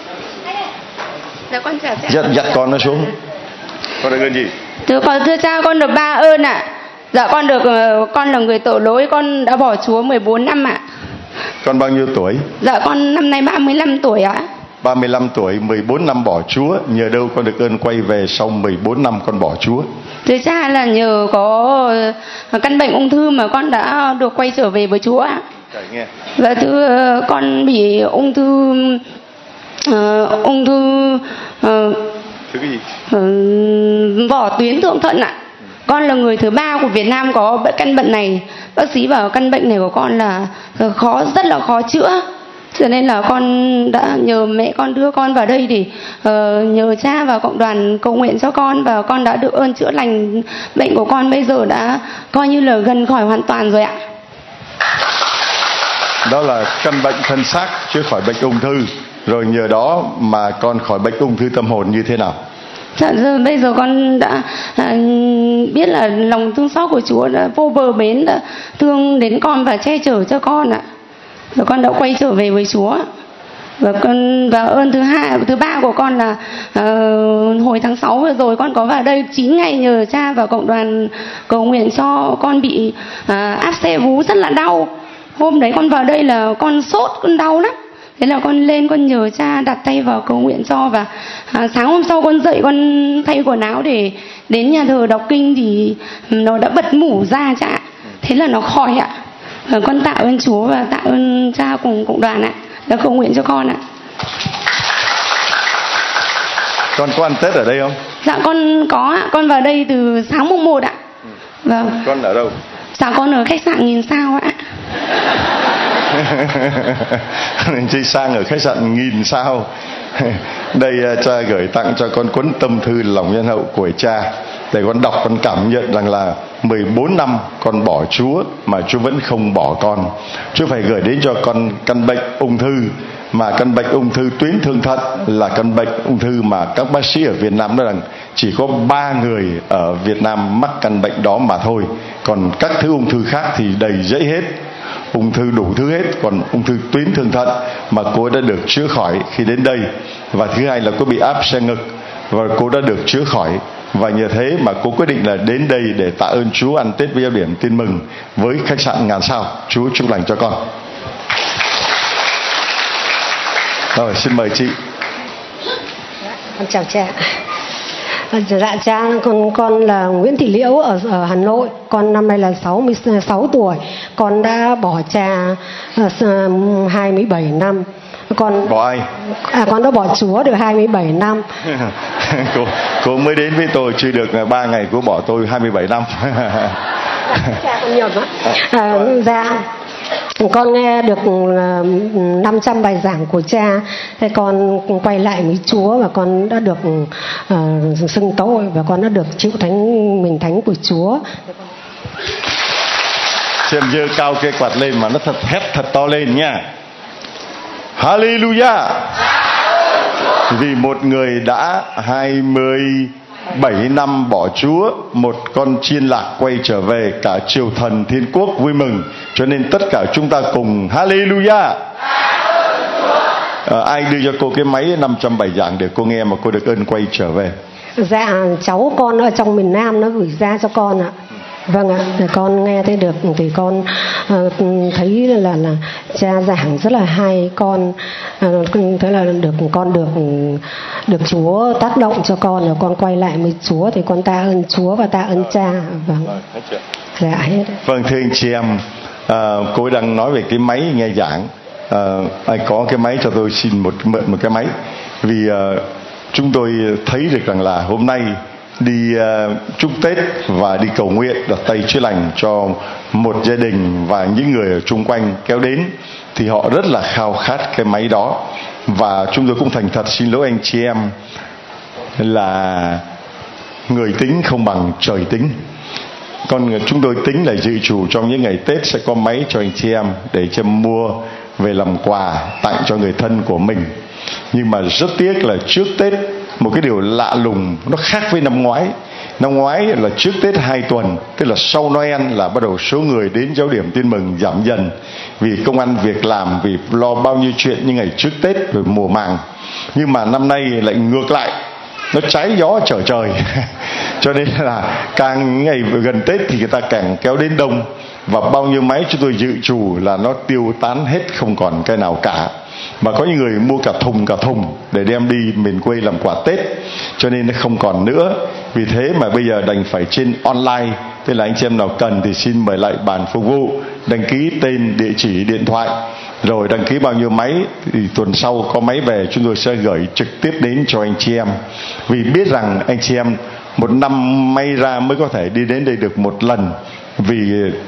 Dạ con chào cha. Dắt, dắt con nó xuống. Con được ơn gì? Thưa con, thưa cha, con được ba ơn ạ. Dạ con được con là người tội lỗi, con đã bỏ Chúa mười bốn năm ạ. Con bao nhiêu tuổi? Dạ con năm nay ba mươi lăm tuổi ạ. ba mươi lăm tuổi, mười bốn năm bỏ Chúa. Nhờ đâu con được ơn quay về sau mười bốn năm con bỏ Chúa? Thưa cha là nhờ có căn bệnh ung thư mà con đã được quay trở về với Chúa ạ. Nghe. Dạ thưa con bị ung thư uh, ung thư uh, Thứ cái gì? Uh, vỏ tuyến thượng thận ạ. Con là người thứ ba của Việt Nam có căn bệnh này. Bác sĩ bảo căn bệnh này của con là khó, rất là khó chữa. Cho nên là con đã nhờ mẹ con đưa con vào đây để uh, nhờ cha và cộng đoàn cầu nguyện cho con, và con đã được ơn chữa lành bệnh của con, bây giờ đã coi như là gần khỏi hoàn toàn rồi ạ. Đó là căn bệnh thân xác chứ khỏi bệnh ung thư. Rồi nhờ đó mà con khỏi bệnh ung thư tâm hồn như thế nào? Dạ, giờ, bây giờ con đã à, biết là lòng thương xót của Chúa đã vô bờ bến, đã thương đến con và che chở cho con ạ. Và con đã quay trở về với Chúa. Và con và ơn thứ hai, thứ ba của con là uh, hồi tháng sáu vừa rồi con có vào đây chín ngày nhờ cha và cộng đoàn cầu nguyện cho con bị uh, áp xe vú rất là đau. Hôm đấy con vào đây là con sốt, con đau lắm. Thế là con lên con nhờ cha đặt tay vào cầu nguyện cho, và à, sáng hôm sau con dậy con thay quần áo để đến nhà thờ đọc kinh thì nó đã bật mủ ra cha. Thế là nó khỏi ạ. Và con tạ ơn Chúa và tạ ơn cha cùng cộng đoàn ạ, đã cầu nguyện cho con ạ. Con có ăn Tết ở đây không? Dạ con có ạ, con vào đây từ sáng mùng một ạ. Vâng. Con ở đâu? Dạ con ở khách sạn Nghìn Sao ạ. Chị sang ở khách sạn Nghìn Sao. Đây cha gửi tặng cho con cuốn tâm thư lòng nhân hậu của cha, để con đọc con cảm nhận rằng là mười bốn năm con bỏ Chúa mà Chúa vẫn không bỏ con. Chúa phải gửi đến cho con căn bệnh ung thư, mà căn bệnh ung thư tuyến thượng thận là căn bệnh ung thư mà các bác sĩ ở Việt Nam nói rằng chỉ có ba người ở Việt Nam mắc căn bệnh đó mà thôi. Còn các thứ ung thư khác thì đầy dẫy hết, ung thư đủ thứ hết. Còn ung thư tuyến thượng thận mà cô đã được chữa khỏi khi đến đây. Và thứ hai là cô bị áp xe ngực và cô đã được chữa khỏi. Và nhờ thế mà cô quyết định là đến đây để tạ ơn Chúa, ăn Tết với Giáo điểm Tin Mừng với khách sạn Ngàn Sao. Chúa chúc lành cho con. Rồi, xin mời chị. Con chào cha. Dạ cha, con con là Nguyễn Thị Liễu ở, ở Hà Nội. Con năm nay là sáu mươi sáu tuổi. Con đã bỏ cha hai mươi bảy năm. Con bỏ ai? À, con đã bỏ Chúa được hai mươi bảy năm. cô cô mới đến với tôi chưa được ba ngày, cô bỏ tôi hai mươi bảy năm. Cha con nhầm á. À, dạ. Con nghe được năm trăm bài giảng của cha, thế con quay lại với Chúa và con đã được uh, xưng tội và con đã được chịu thánh mình thánh của Chúa. Xem dơ cao cái quạt lên mà nó thật hét thật to lên nha. Hallelujah. Vì một người đã hai mươi bảy năm bỏ Chúa, một con chiên lạc quay trở về, cả triều thần thiên quốc vui mừng. Cho nên tất cả chúng ta cùng Hallelujah. À, ai đưa cho cô cái máy năm trăm bài giảng để cô nghe mà cô được ơn quay trở về? Dạ, cháu con ở trong miền Nam nó gửi ra cho con ạ. Vâng ạ, để con nghe thấy được thì con uh, thấy là là cha giảng rất là hay. Con uh, thế là được con được được Chúa tác động cho con, rồi con quay lại với Chúa thì con tạ ơn Chúa và tạ ơn cha. Vâng. Dạ hết. Vâng, thưa anh chị em, uh, cô ấy đang nói về cái máy nghe giảng. Uh, ai có cái máy cho tôi xin một mượn một cái máy, vì uh, chúng tôi thấy được rằng là hôm nay đi uh, chúc Tết và đi cầu nguyện đặt tay chữa lành cho một gia đình và những người ở chung quanh kéo đến, thì họ rất là khao khát cái máy đó. Và chúng tôi cũng thành thật xin lỗi anh chị em là người tính không bằng trời tính. Còn chúng tôi tính là dự trù trong những ngày Tết sẽ có máy cho anh chị em để cho mua về làm quà tặng cho người thân của mình. Nhưng mà rất tiếc là trước Tết, một cái điều lạ lùng nó khác với năm ngoái. Năm ngoái là trước Tết hai tuần, tức là sau Noel là bắt đầu số người đến Giáo điểm Tin Mừng giảm dần, vì công ăn việc làm, vì lo bao nhiêu chuyện như ngày trước Tết rồi mùa màng. Nhưng mà năm nay lại ngược lại, nó trái gió trở trời. Cho nên là càng ngày gần Tết thì người ta càng kéo đến đông, và bao nhiêu máy chúng tôi dự trù là nó tiêu tán hết, không còn cái nào cả. Mà có những người mua cả thùng cả thùng để đem đi miền quê làm quà Tết, cho nên nó không còn nữa. Vì thế mà bây giờ đành phải trên online. Thế là anh chị em nào cần thì xin mời lại bàn phục vụ, đăng ký tên, địa chỉ, điện thoại, rồi đăng ký bao nhiêu máy thì tuần sau có máy về chúng tôi sẽ gửi trực tiếp đến cho anh chị em. Vì biết rằng anh chị em một năm may ra mới có thể đi đến đây được một lần, vì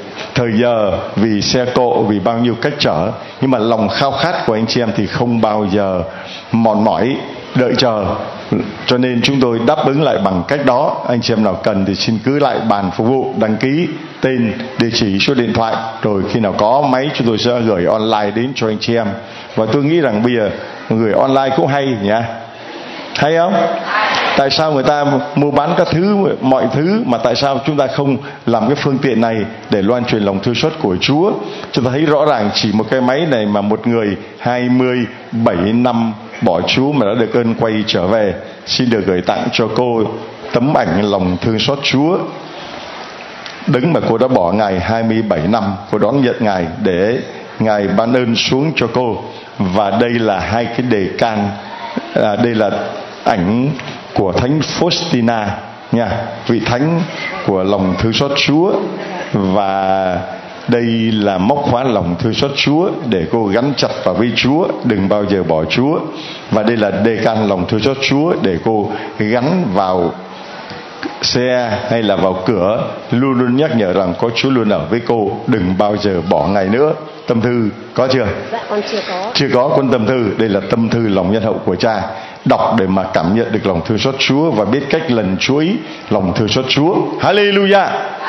thời giờ, vì xe cộ, vì bao nhiêu cách trở, nhưng mà lòng khao khát của anh chị em thì không bao giờ mòn mỏi đợi chờ. Cho nên chúng tôi đáp ứng lại bằng cách đó. Anh chị em nào cần thì xin cứ lại bàn phục vụ, đăng ký tên, địa chỉ, số điện thoại, rồi khi nào có máy chúng tôi sẽ gửi online đến cho anh chị em. Và tôi nghĩ rằng bây giờ gửi online cũng hay nhỉ, hay không? Tại sao người ta mua bán các thứ, mọi thứ, mà tại sao chúng ta không làm cái phương tiện này để loan truyền lòng thương xót của Chúa? Chúng ta thấy rõ ràng chỉ một cái máy này mà một người hai mươi bảy năm bỏ Chúa mà đã được ơn quay trở về. Xin được gửi tặng cho cô tấm ảnh lòng thương xót Chúa. Đấng mà cô đã bỏ Ngài hai mươi bảy năm, cô đón nhận Ngài để Ngài ban ơn xuống cho cô. Và đây là hai cái đề can, à, đây là ảnh của Thánh Faustina nha, vị thánh của lòng thương xót Chúa. Và đây là móc khóa lòng thương xót Chúa để cô gắn chặt vào với Chúa, đừng bao giờ bỏ Chúa. Và đây là đề can lòng thương xót Chúa để cô gắn vào xe hay là vào cửa, luôn luôn nhắc nhở rằng có Chúa luôn ở với cô, đừng bao giờ bỏ Ngài nữa. Tâm thư có chưa? Dạ con chưa có. Chưa có cuốn tâm thư. Đây là tâm thư lòng nhân hậu của cha. Đọc để mà cảm nhận được lòng thương xót Chúa và biết cách lần chuỗi lòng thương xót Chúa. Hallelujah.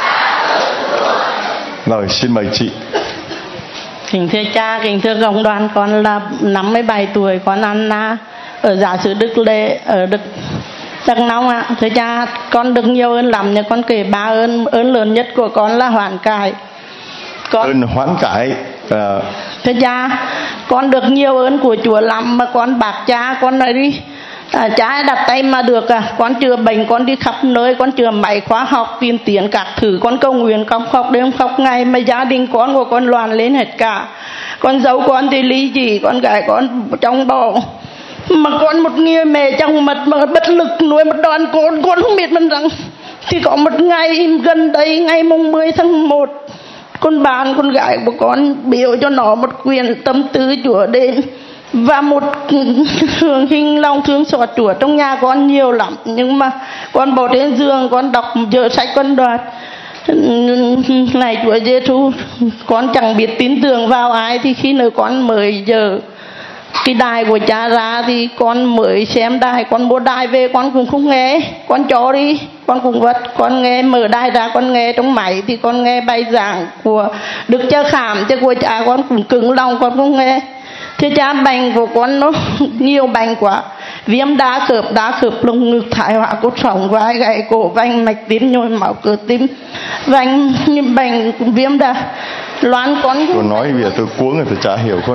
Rồi xin mời chị. Kính thưa cha, kính thưa cộng đoàn, con là năm mươi bảy tuổi, con Anna ở giáo xứ Đức Lệ ở Đức Đắk Nông ạ. Thưa cha, con được nhiều ơn lắm, nhưng con kể ba ơn. Ơn lớn nhất của con là hoán cải. Con... Ơn hoán cải. À... Thưa cha, con được nhiều ơn của Chúa lắm mà con bạc cha, con nói đi. À, cha đặt tay mà được à. Con chữa bệnh, con đi khắp nơi, con chữa máy khoa học tiên tiến các thứ, con cầu nguyện con khóc đêm khóc ngày, mà gia đình con của con loạn lên hết cả. Con dâu con thì ly dị, con gái con trong bầu, mà con một người mẹ chồng mật mà bất lực nuôi một đoàn con. Con không biết mình rằng thì có một ngày gần đây, ngày mùng mười tháng một, con bạn con gái của con biểu cho nó một quyển tâm tư Chúa đến và một hương hình lòng thương xót Chúa. Trong nhà con nhiều lắm, nhưng mà con bỏ trên giường, con đọc giờ sách con đoạt này Chúa Giêsu, con chẳng biết tin tưởng vào ai. Thì khi nữa con mới giờ cái đài của cha ra thì con mới xem đài, con mua đài về con cũng không nghe, con cho đi, con cũng vật, con nghe mở đài ra, con nghe trong máy thì con nghe bài giảng của Đức Cha Khảm chứ của cha con cũng cứng lòng, con không nghe. Thưa cha, bệnh của con nó nhiều bệnh quá, viêm đa khớp, đa khớp lồng ngực, thoái hóa cốt sống, vai gãy cổ, vành mạch tím, nhồi máu cơ tim, vành bệnh viêm đa loạn con. Con nói bây giờ tôi cuống rồi, tôi chả hiểu con.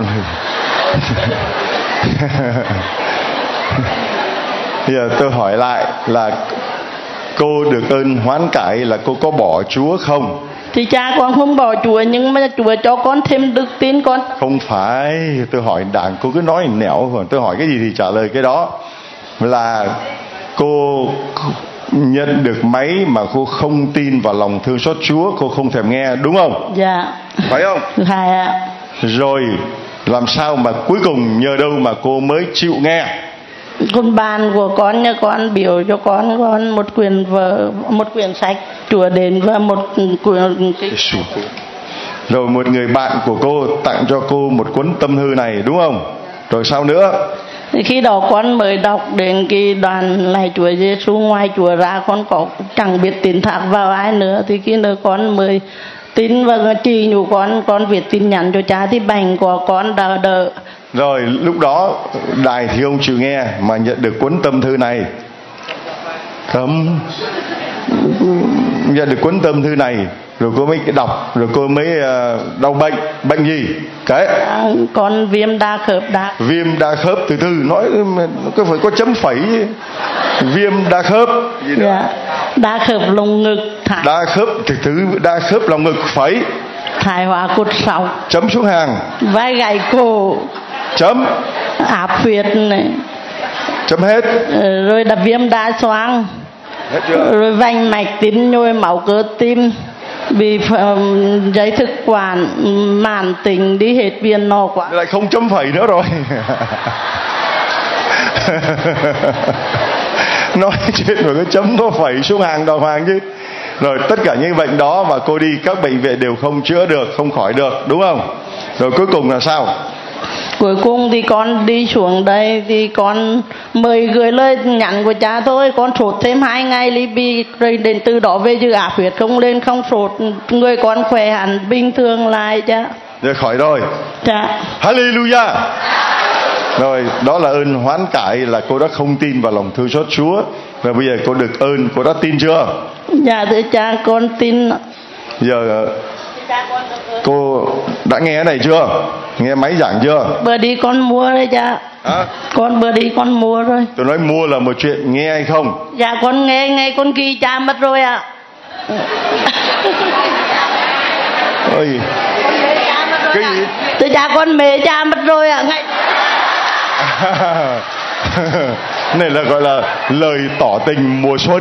Bây giờ tôi hỏi lại là cô được ơn hoán cải là cô có bỏ Chúa không? Thì cha con không bỏ Chúa, nhưng mà Chúa cho con thêm đức tin con. Không phải, tôi hỏi đàn cô cứ nói nẻo, tôi hỏi cái gì thì trả lời cái đó. Là cô nhận được máy mà cô không tin vào lòng thương xót Chúa, cô không thèm nghe, đúng không? Dạ. Phải không? Phải ạ. Rồi làm sao mà cuối cùng nhờ đâu mà cô mới chịu nghe? Con bạn của con nhà con biểu cho con con một quyển vở, một quyển sách Chúa đến và một quyển. Rồi một người bạn của cô tặng cho cô một cuốn tâm thư này, đúng không? Rồi sao nữa? Thì khi đó con mới đọc đến cái đoạn này Chúa Giêsu, ngoài Chúa ra con có chẳng biết tin thác vào ai nữa. Thì khi nữa con mới tin và chỉ nhủ con, con viết tin nhắn cho cha thì bệnh của con đã đỡ. Rồi lúc đó đài thì không chịu nghe, mà nhận được cuốn tâm thư này, cấm nhận được cuốn tâm thư này, rồi cô mới đọc, rồi cô mới uh, đau bệnh. Bệnh gì? Cái à, con viêm đa khớp. Đa viêm đa khớp. Từ từ nói có phải có chấm phẩy. Viêm đa khớp gì nữa? Dạ. Đa khớp lồng ngực. Thải... đa khớp từ từ đa khớp lồng ngực, phẩy. Thoái hóa cốt sống, chấm xuống hàng. vai gáy cổ, chấm. áp huyệt này, chấm hết. Rồi đập viêm đa xoang, hết chưa? Rồi vành mạch tím, nhồi máu cơ tim, bị giấy thực quản mãn tính, đi hết viện nọ quá. Lại không chấm phẩy nữa rồi. Nói chuyện rồi cái chấm có phẩy xuống hàng đầu hàng chứ. Rồi tất cả những bệnh đó mà cô đi các bệnh viện đều không chữa được, không khỏi được, đúng không? Rồi cuối cùng là sao? Cuối cùng thì con đi xuống đây thì con mời gửi lời nhắn của cha thôi. Con sốt thêm hai ngày ly bi, rồi đến từ đó về dư áp huyết không lên, không sốt, người con khỏe hẳn bình thường lại cha. Rồi khỏi rồi. Dạ. Hallelujah. Rồi đó là ơn hoán cải, là cô đã không tin vào lòng thương xót Chúa. Và bây giờ cô được ơn, cô đã tin chưa? Dạ thưa cha, con tin. Giờ cô đã nghe cái này chưa? Nghe máy giảng chưa? Bữa đi con mua đấy cha. À? Con bữa đi con mua rồi. Tôi nói mua là một chuyện, nghe hay không? Dạ con nghe, nghe con ghi cha mất rồi ạ. Ôi, cái gì? Tôi cha con mê cha mất rồi ạ. Ngay... này là gọi là lời tỏ tình mùa xuân.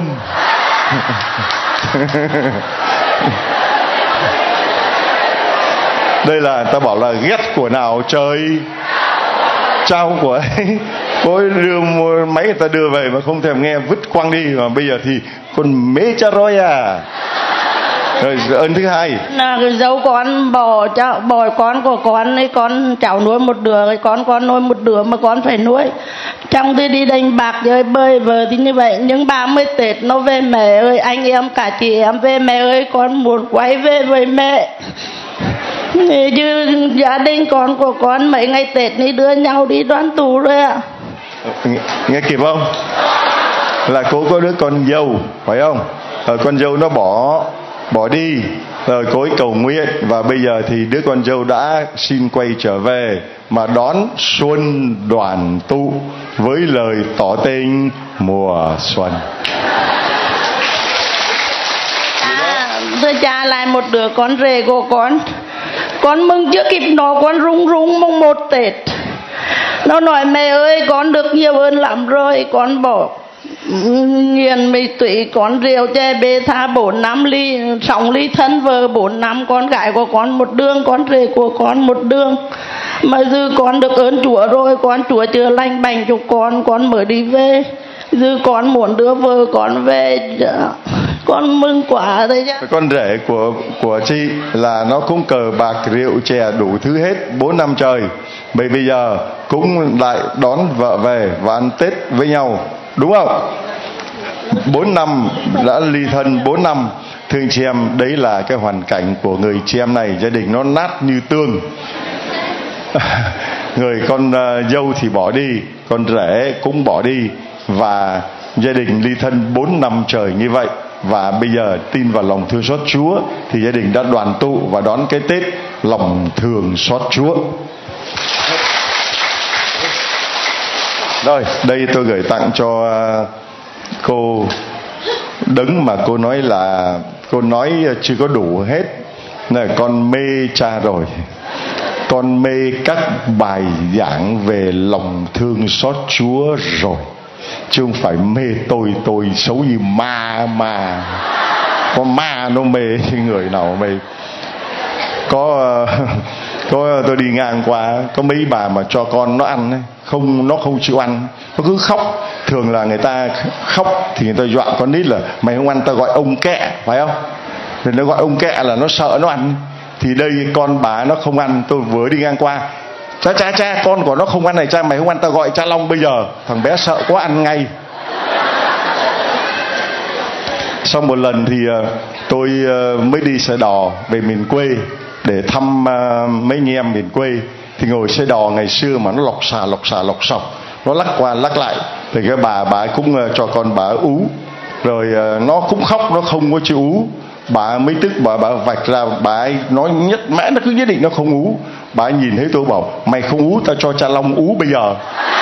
Đây là ta bảo là ghét của nào trời, trao của ấy. Cô ấy đưa máy người ta đưa về mà không thèm nghe, vứt quăng đi. Mà bây giờ thì con mê cha rồi à. Rồi ơn thứ hai là dâu con bỏ cháu, bỏ con của con ấy, con cháu nuôi một đứa, con con nuôi một đứa mà con phải nuôi. Trong khi đi đánh bạc chơi bơi vợ thì như vậy, nhưng ba mươi Tết nó về mẹ ơi, anh em cả chị em về mẹ ơi, con muốn quay về với mẹ. Như gia đình con của con mấy ngày Tết này đưa nhau đi đoán tù rồi ạ. Nghe, nghe kịp không? Là cô có đứa con dâu phải không? Rồi con dâu nó bỏ bỏ đi, rồi cô ấy cầu nguyện, và bây giờ thì đứa con dâu đã xin quay trở về mà đón xuân đoàn tụ với lời tỏ tình mùa xuân. À, tôi trả lại một đứa con rể của con. Con mừng chưa kịp nó, con rung rung mong một Tết. Nó nói mẹ ơi, con được nhiều ơn lắm rồi, con bỏ nghiền mì tụy, con rượu chè bê tha bốn năm ly, sống ly thân vợ bốn năm, con gái của con một đường, con rể của con một đường. Mà dư con được ơn Chúa rồi, con Chúa chưa lành bệnh cho con, con mới đi về. Dư con muốn đưa vợ con về, con mừng quá đấy chứ. Con rể của của chị là nó cũng cờ bạc rượu chè đủ thứ hết bốn năm trời. Bởi bây giờ cũng lại đón vợ về và ăn Tết với nhau, đúng không? Bốn năm đã ly thân, bốn năm. Thưa chị em, đấy là cái hoàn cảnh của người chị em này. Gia đình nó nát như tương. Người con uh, dâu thì bỏ đi, con rể cũng bỏ đi, và gia đình ly thân bốn năm trời như vậy. Và bây giờ tin vào lòng thương xót Chúa thì gia đình đã đoàn tụ và đón cái Tết lòng thương xót Chúa. Rồi, đây tôi gửi tặng cho uh, cô Đấng mà cô nói là cô nói chưa có đủ hết. Này, con mê cha rồi, con mê các bài giảng về lòng thương xót Chúa rồi, chứ không phải mê tôi. Tôi xấu như ma mà. Con ma nó mê, người nào mê. Có uh, có tôi đi ngang qua, có mấy bà mà cho con nó ăn ấy, không, nó không chịu ăn, nó cứ khóc. Thường là người ta khóc thì người ta dọa con nít là mày không ăn ta gọi ông kẹ, phải không? Thì nó gọi ông kẹ là nó sợ nó ăn. Thì đây con bà nó không ăn, tôi vừa đi ngang qua, cha cha cha con của nó không ăn này, cha mày không ăn ta gọi cha Long bây giờ. Thằng bé sợ quá ăn ngay. Sau một lần thì tôi mới đi xe đò về miền quê để thăm mấy anh em miền quê. Thì ngồi xe đò ngày xưa mà nó lọc xà lọc xà lọc sọc, nó lắc qua lắc lại. Thì cái bà bà ấy cũng cho con bà ấy ú, rồi nó cũng khóc, nó không có chịu ú. Bà mới tức, bà bà vạch ra, bà ấy nói nhất mãi nó cứ nhất định nó không ú. Bà ấy nhìn thấy tôi bảo mày không ú tao cho cha Long ú bây giờ.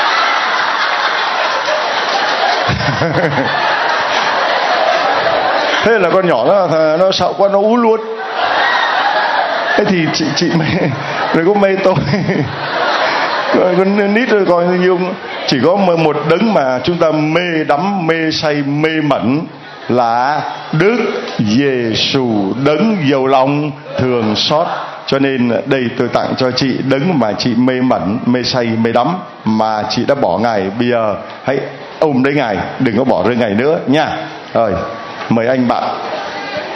Thế là con nhỏ nó nó sợ quá, nó ú luôn. Thế thì chị chị mê, rồi có mê tôi. Rồi con nít rồi coi nhiêu. Chỉ có một Đấng mà chúng ta mê đắm, mê say, mê mẩn là Đức Giêsu, Đấng giàu lòng thương xót. Cho nên đây tôi tặng cho chị Đấng mà chị mê mẩn, mê say, mê đắm, mà chị đã bỏ Ngài. Bây giờ hãy ôm lấy Ngài, đừng có bỏ rơi Ngài nữa nha. Rồi, mời anh bạn.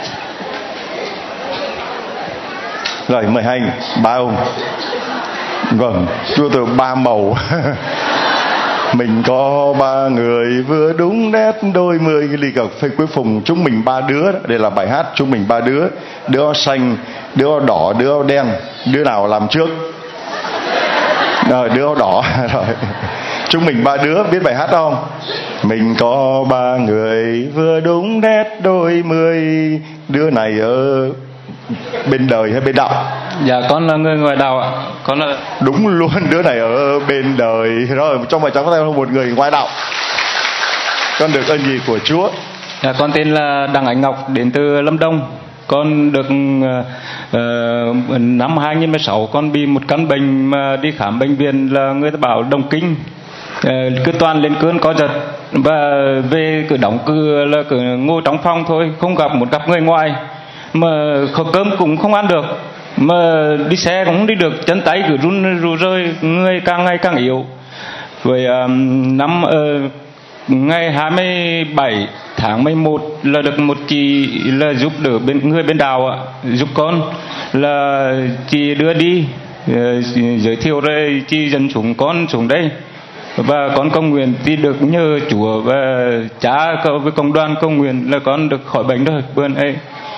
Rồi mời hai ba ông. Vâng, Chúa tôi ba màu. Mình có ba người vừa đúng nét đôi mươi. Cái ly cà phê cuối cùng chúng mình ba đứa. Đây là bài hát chúng mình ba đứa. Đứa áo xanh, đứa áo đỏ, đứa áo đen. Đứa nào làm trước? Rồi đứa áo đỏ. Rồi chúng mình ba đứa biết bài hát không? Mình có ba người vừa đúng nét đôi mươi. Đứa này ở bên đời hay bên đạo? Dạ con là người ngoài đạo ạ. Con là đúng luôn, đứa này ở bên đời. Rồi trong bài trắng có thêm một người ngoài đạo. Con được ơn gì của Chúa? Dạ con tên là Đặng Ánh Ngọc, đến từ Lâm Đồng. Con được uh, năm hai không một sáu con bị một căn bệnh mà đi khám bệnh viện là người ta bảo đồng kinh. Uh, cứ toàn lên cơn có giật và về cứ đóng cứ là cứ ngồi trong phòng thôi, không gặp một gặp người ngoài, mà cơm cũng không ăn được, mà đi xe cũng không đi được, chân tay cứ run run rơi, người càng ngày càng yếu. Rồi um, năm uh, ngày hai mươi bảy tháng mười một là được một chị là giúp đỡ bên người bên đạo ạ, giúp con là chị đưa đi uh, giới thiệu rồi chị dẫn chúng con xuống đây, và con cầu nguyện thì được nhờ Chúa và cha với công đoàn cầu nguyện là con được khỏi bệnh rồi bữa nay.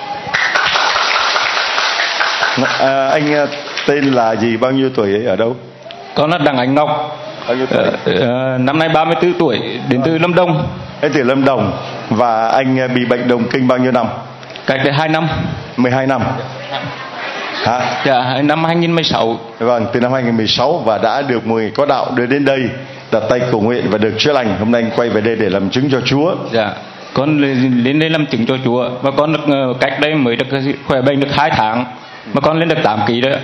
À, anh tên là gì, bao nhiêu tuổi ấy, ở đâu? Con là Đặng Ánh Ngọc. Bao nhiêu tuổi? À, à, năm nay ba mươi tư tuổi, đến từ Lâm Đồng. Đến từ Lâm Đồng. Và anh bị bệnh đồng kinh bao nhiêu năm? Cách đây hai năm. mười hai năm. Hả? Dạ, năm hai không một sáu. Vâng, từ năm hai không một sáu và đã được một người có đạo đưa đến đây đặt tay cầu nguyện và được chữa lành. Hôm nay anh quay về đây để làm chứng cho Chúa. Dạ, con lên đây làm chứng cho Chúa và con được cách đây mới được khỏe bệnh được hai tháng mà con lên được tám ký đấy.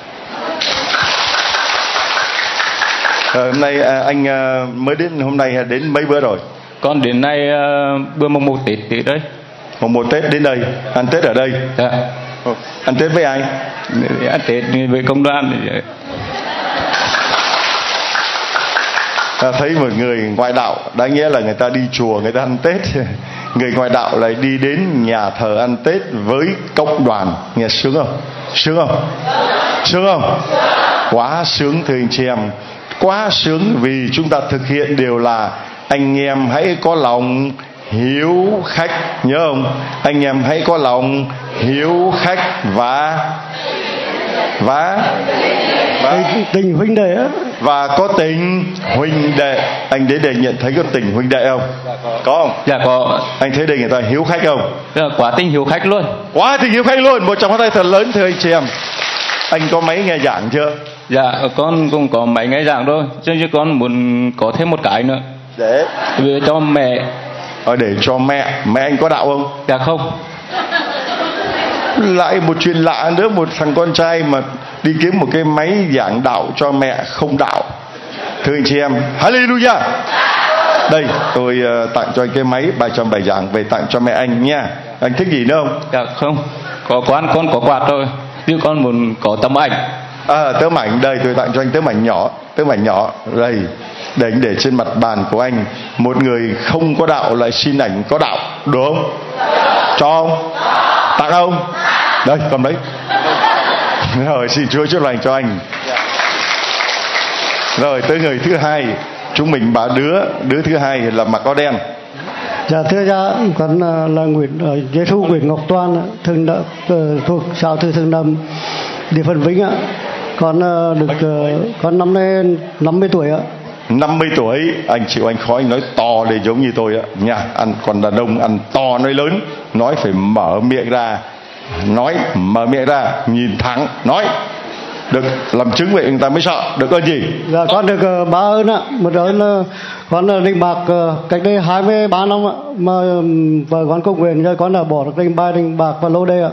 À, hôm nay à, anh à, mới đến hôm nay đến mấy bữa rồi? Con đến nay à, bữa mùng một Tết Tết đấy. Mùng một Tết đến đây, ăn Tết ở đây. Dạ. Ồ, ăn Tết với ai? Ăn Tết với công đoàn. À, thấy một người ngoại đạo, đáng nghĩa là người ta đi chùa người ta ăn Tết, người ngoại đạo lại đi đến nhà thờ ăn Tết với cộng đoàn, nghe sướng không? Sướng không? Sướng không? Quá sướng thưa anh chị em, quá sướng vì chúng ta thực hiện đều là anh em hãy có lòng hiếu khách, nhớ không? Anh em hãy có lòng hiếu khách và và và tình huynh đệ á, và có tình huynh đệ. Anh đến đây nhận thấy có tình huynh đệ không? Dạ, có. Có không? Dạ có. Anh thấy đây người ta hiếu khách không? Dạ, quá tình hiếu khách luôn. Quá tình hiếu khách luôn. Một trong hai tay thật lớn thưa anh chị em. Anh có máy nghe giảng chưa? Dạ con cũng có máy nghe giảng rồi, chứ chứ con muốn có thêm một cái nữa để để cho mẹ. Ờ, để cho mẹ. Mẹ anh có đạo không? Dạ không. Lại một chuyện lạ nữa, một thằng con trai mà đi kiếm một cái máy giảng đạo cho mẹ không đạo. Thưa anh chị em, hallelujah. Đây tôi uh, tặng cho anh cái máy ba trăm bài giảng về tặng cho mẹ anh nha. Anh thích gì nữa không? Dạ không. Có quán con có quạt rồi, nhưng con muốn có tấm ảnh. À, tấm ảnh đây, tôi tặng cho anh tấm ảnh nhỏ. Tấm ảnh nhỏ đây, để anh để trên mặt bàn của anh. Một người không có đạo lại xin ảnh có đạo, được không? Cho không? Tặng không? Đây, cầm đấy. Rồi, xin Chúa chúc lành cho anh. Rồi, tới người thứ hai. Chúng mình ba đứa. Đứa thứ hai là mặc áo đen. Dạ thưa cha, con là Nguyễn Giê Xu Nguyễn Ngọc Toàn, thường đ, thuộc xã Thư Thường Đầm, địa phận Vĩnh ạ. Con được con năm nay năm mươi tuổi ạ. năm mươi tuổi, anh chịu anh khó anh nói to để giống như tôi ạ nha. Ăn còn đàn ông ăn to nói lớn, nói phải mở miệng ra, nói mở miệng ra, nhìn thẳng nói. Được làm chứng vậy người ta mới sợ. Được ơn gì? Dạ con được uh, ba ơn ạ. Một ơn là con là đánh bạc uh, cách đây hai mươi ba năm ạ, mà um, vợ con cầu nguyện cho con là bỏ được đánh bài đánh bạc và lô đề ạ.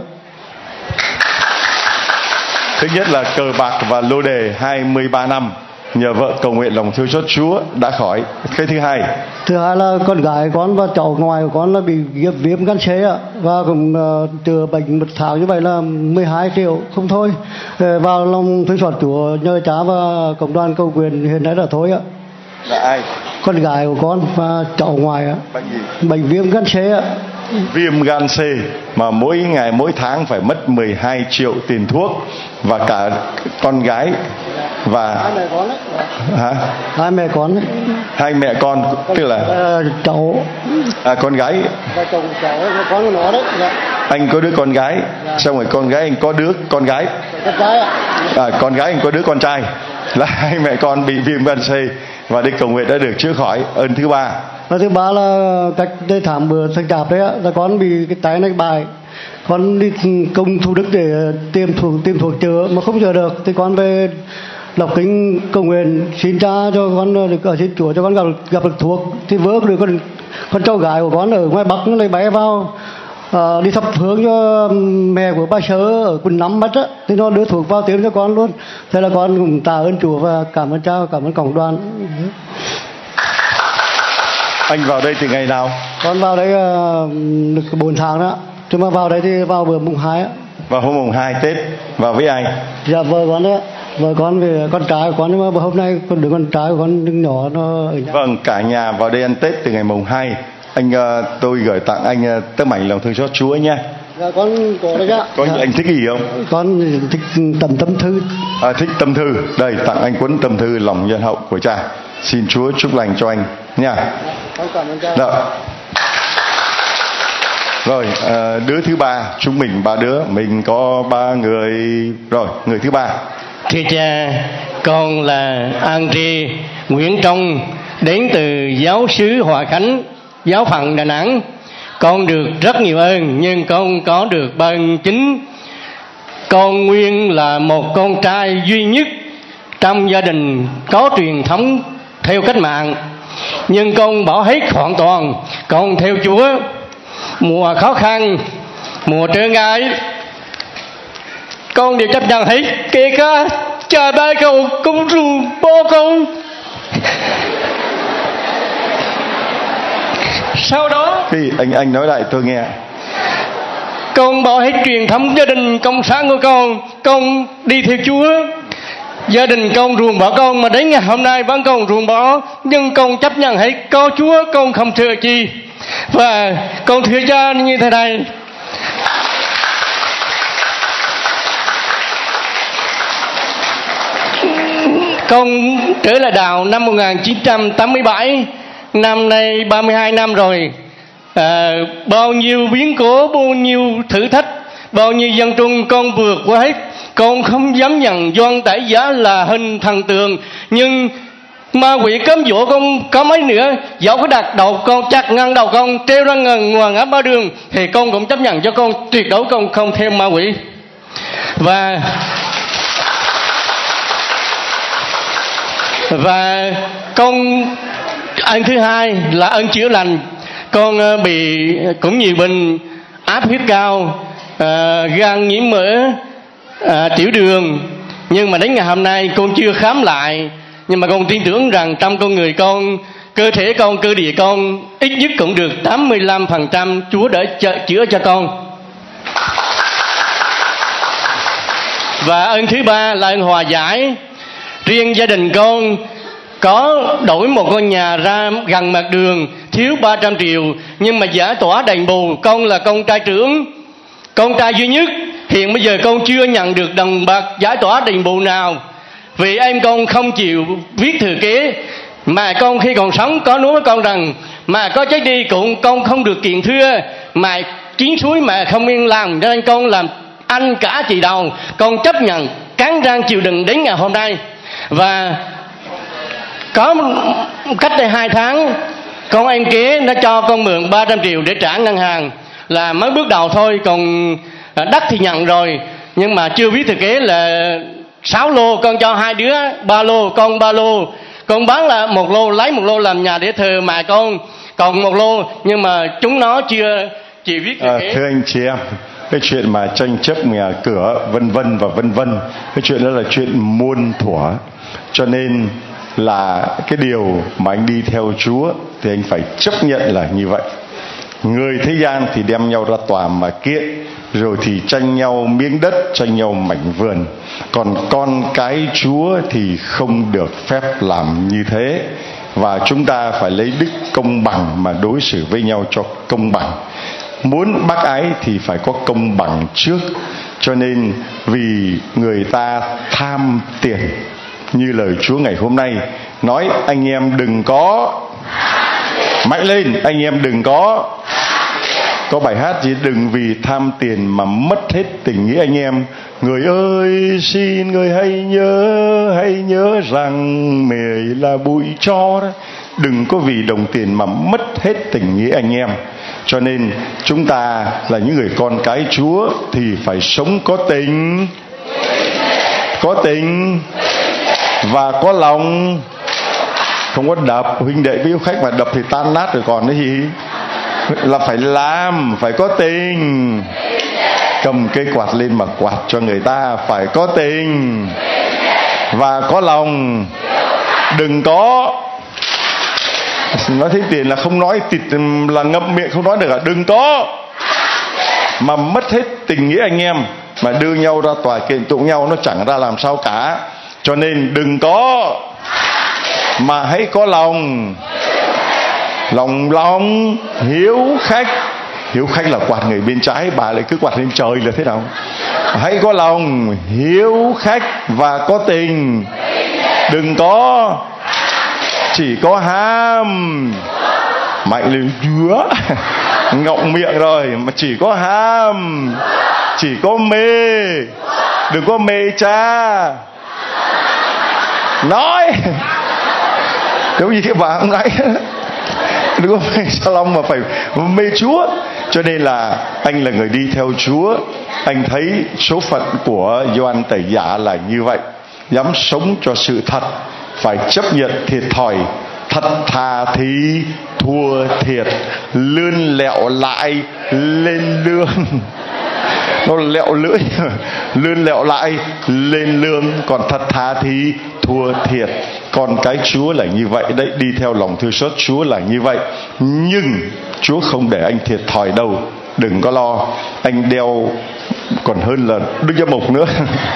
Thứ nhất là cờ bạc và lô đề hai mươi ba năm, nhờ vợ cầu nguyện lòng thương xót Chúa đã khỏi. Cái thứ hai, thứ hai là con gái con và cháu ngoài của con là bị viêm gan C ạ, và cũng uh, chữa bệnh một tháng như vậy là mười hai triệu không thôi. Uh, vào lòng thương xót Chúa nhờ cha và cộng đoàn cầu nguyện hiện nay là thôi ạ. Là ai? Con gái của con và cháu ngoài ạ. Bệnh gì? Bệnh viêm gan C ạ. viêm gan C mà mỗi ngày mỗi tháng phải mất mười hai triệu tiền thuốc, và cả con gái và hai mẹ con đấy. hả? Hai mẹ con đấy. Hai mẹ con tức là à, cháu à, con gái và chồng cháu con của nó đấy. Dạ. Anh có đứa con gái, dạ. Xong rồi con gái anh có đứa con gái. Con trai ạ. À, con gái anh có đứa con trai. Là hai mẹ con bị viêm gan C và đi cầu nguyện đã được chữa khỏi. Ơn thứ ba. Và thứ ba là cách đây tháng bữa tháng chạp đấy ạ, là con bị cái tay này bài, con đi công Thủ Đức để tiêm thuốc tiêm thuốc chữa mà không chữa được, thì con về Lộc Kính cầu nguyện xin cha cho con được ở trên chùa cho con gặp gặp được thuốc, thì vỡ được con con cháu gái của con ở ngoài Bắc nó lấy bé vào à, đi thắp hương cho mẹ của ba Sớ ở quận năm Bắc á, thì nó đưa thuốc vào tiêm cho con luôn. Thế là con cũng tạ ơn chùa và cảm ơn cha, cảm ơn cộng đoàn. Anh vào đây từ ngày nào? Con vào đây uh, được bốn tháng đó. Chứ mà vào đây thì vào bữa mùng hai á. Vào hôm mùng hai Tết. Vào với ai? Dạ vợ con đấy. Vợ con về con trai của con, nhưng mà hôm nay con đứa con trai của con đứa nhỏ nó ở nhà. Vâng, cả nhà vào đây ăn Tết từ ngày mùng hai. Anh uh, tôi gửi tặng anh uh, tấm ảnh lòng thương xót Chúa nha. Dạ con có đấy ạ. Có dạ. Anh thích gì không? Con thích tầm tâm thư. À, thích tâm thư. Đây, tặng anh cuốn tâm thư lòng nhân hậu của cha. Xin Chúa chúc lành cho anh nha. Con cảm ơn cha. Đó. Rồi, à, đứa thứ ba, chúng mình ba đứa, mình có ba người. Rồi, người thứ ba. Thưa cha, con là André Nguyễn Trong, đến từ giáo xứ Hòa Khánh, giáo phận Đà Nẵng. Con được rất nhiều ơn, nhưng con có được ba ơn chính. Con nguyên là một con trai duy nhất trong gia đình có truyền thống theo cách mạng, nhưng con bỏ hết hoàn toàn, con theo Chúa. Mùa khó khăn, mùa trở ngại, con đều chấp nhận hết, kể cả cha ba cầu công rù bố con. Sau đó Thì anh anh nói lại tôi nghe. Con bỏ hết truyền thống gia đình cộng sản của con, con đi theo Chúa. Gia đình con ruồng bỏ con, mà đến ngày hôm nay vẫn còn ruồng bỏ, nhưng con chấp nhận hết, có Chúa con không sợ chi. Và con thưa cha như thế này: con trở lại đạo năm một nghìn chín trăm tám mươi bảy, năm nay ba mươi hai năm rồi. À, bao nhiêu biến cố, bao nhiêu thử thách, bao nhiêu dân trung con vượt qua hết. Con không dám nhận Doan Tải Giá là hình thần tượng, nhưng ma quỷ cấm dỗ con có mấy nữa, dẫu có đặt đầu con chặt ngang đầu con, treo ra ngần ngoài ngã ba đường, thì con cũng chấp nhận cho con, tuyệt đối con không theo ma quỷ. Và và con ơn thứ hai là ơn chữa lành. Con bị cũng nhiều bệnh áp huyết cao, à, gan nhiễm mỡ, à, tiểu đường, nhưng mà đến ngày hôm nay con chưa khám lại, nhưng mà con tin tưởng rằng trong con người con, cơ thể con, cơ địa con ít nhất cũng được tám mươi lăm phần trăm Chúa đã chữa cho con. Và ơn thứ ba là ơn hòa giải. Riêng gia đình con có đổi một ngôi nhà ra gần mặt đường, thiếu ba trăm triệu, nhưng mà giải tỏa đền bù. Con là con trai trưởng, con trai duy nhất, hiện bây giờ con chưa nhận được đồng bạc giải tỏa đền bù nào, vì em con không chịu viết thừa kế. Mà con khi còn sống có nói với con rằng mà có chết đi cũng con không được kiện thưa, mà chiến suối mà không yên làm, cho nên con làm anh cả chị đầu, con chấp nhận cắn răng chịu đựng đến ngày hôm nay. Và có cách đây hai tháng, con em kế nó cho con mượn ba trăm triệu để trả ngân hàng, là mới bước đầu thôi, còn đất thì nhận rồi, nhưng mà chưa viết thừa kế là sáu lô, con cho hai đứa ba lô, con ba lô, con bán là một lô, lấy một lô làm nhà để thờ mẹ con, còn một lô, nhưng mà chúng nó chưa chỉ viết thừa kế. À, thưa anh chị em, cái chuyện mà tranh chấp nhà cửa vân vân và vân vân, cái chuyện đó là chuyện muôn thuở, cho nên là cái điều mà anh đi theo Chúa thì anh phải chấp nhận là như vậy. Người thế gian thì đem nhau ra tòa mà kiện, rồi thì tranh nhau miếng đất, tranh nhau mảnh vườn. Còn con cái Chúa thì không được phép làm như thế. Và chúng ta phải lấy đức công bằng mà đối xử với nhau cho công bằng. muốn bác ái thì phải có công bằng trước. Cho nên vì người ta tham tiền, như lời Chúa ngày hôm nay nói, anh em đừng có mạnh lên, anh em đừng có có bài hát gì, đừng vì tham tiền mà mất hết tình nghĩa anh em. Người ơi xin người hãy nhớ, hãy nhớ rằng mề là bụi tro đó. Đừng có vì đồng tiền mà mất hết tình nghĩa anh em. Cho nên chúng ta là những người con cái Chúa thì phải sống có tình, có tình và có lòng, không có đập. Huynh đệ với yêu khách mà đập thì tan nát rồi còn cái gì, là phải làm, phải có tình. Cầm cây quạt lên mà quạt cho người ta, phải có tình và có lòng. Đừng có nói thấy tiền là không nói, thịt là ngậm miệng không nói được à. Đừng có mà mất hết tình nghĩa anh em, mà đưa nhau ra tòa kiện tụng nhau, nó chẳng ra làm sao cả. Cho nên đừng có mà hãy có lòng, lòng lòng hiếu khách. Hiếu khách là quạt người bên trái, bà lại cứ quạt lên trời là thế nào? Hãy có lòng hiếu khách và có tình. Đừng có chỉ có ham. Mạnh lên chúa ngọng miệng rồi, mà chỉ có ham, chỉ có mê. Đừng có mê cha. Nói giống như cái bà hôm nãy, đừng có mê Salom mà phải mê Chúa. Cho nên là anh là người đi theo Chúa, anh thấy số phận của Gioan Tẩy Giả là như vậy. Dám sống cho sự thật, phải chấp nhận thiệt thòi. Thật thà thì thua thiệt, lươn lẹo lại lên lương. Nó lẹo lưỡi, lươn lẹo lại lên lương. Còn thật thà thì thua thiệt. Còn cái Chúa là như vậy đấy, đi theo lòng thương xót Chúa là như vậy. Nhưng Chúa không để anh thiệt thòi đâu. Đừng có lo, anh đeo còn hơn là Đức Giám Mục nữa.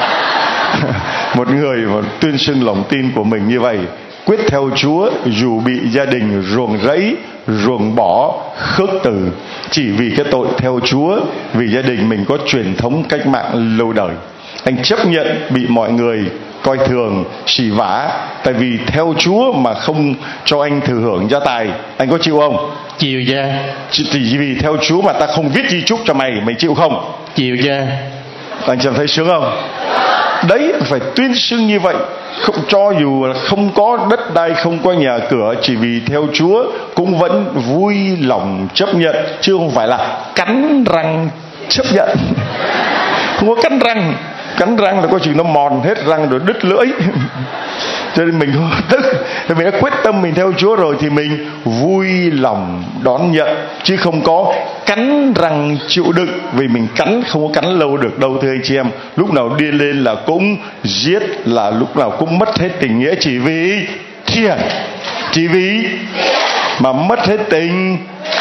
Một người mà tuyên xưng lòng tin của mình như vậy, quyết theo Chúa dù bị gia đình ruồng rẫy, ruồng bỏ, khước từ, chỉ vì cái tội theo Chúa, vì gia đình mình có truyền thống cách mạng lâu đời. Anh chấp nhận bị mọi người coi thường, xỉ vả, tại vì theo Chúa mà không cho anh thừa hưởng gia tài. Anh có chịu không? Chịu cha. Chỉ vì theo Chúa mà ta không viết di chúc cho mày, mày chịu không? Chịu cha. Anh chẳng thấy sướng không? Đấy, phải tuyên xưng như vậy. Không, cho dù là không có đất đai, không có nhà cửa, chỉ vì theo Chúa cũng vẫn vui lòng chấp nhận, chứ không phải là cắn răng chấp nhận. Không có cắn răng. Cắn răng là có chừng nó mòn hết răng rồi đứt lưỡi. Cho nên mình không tức, thì mình đã quyết tâm mình theo Chúa rồi thì mình vui lòng đón nhận, chứ không có cắn răng chịu đựng. Vì mình cắn không có cắn lâu được đâu thưa anh chị em. Lúc nào điên lên là cũng giết, là lúc nào cũng mất hết tình nghĩa, chỉ vì tiền, chỉ vì mà mất hết tình,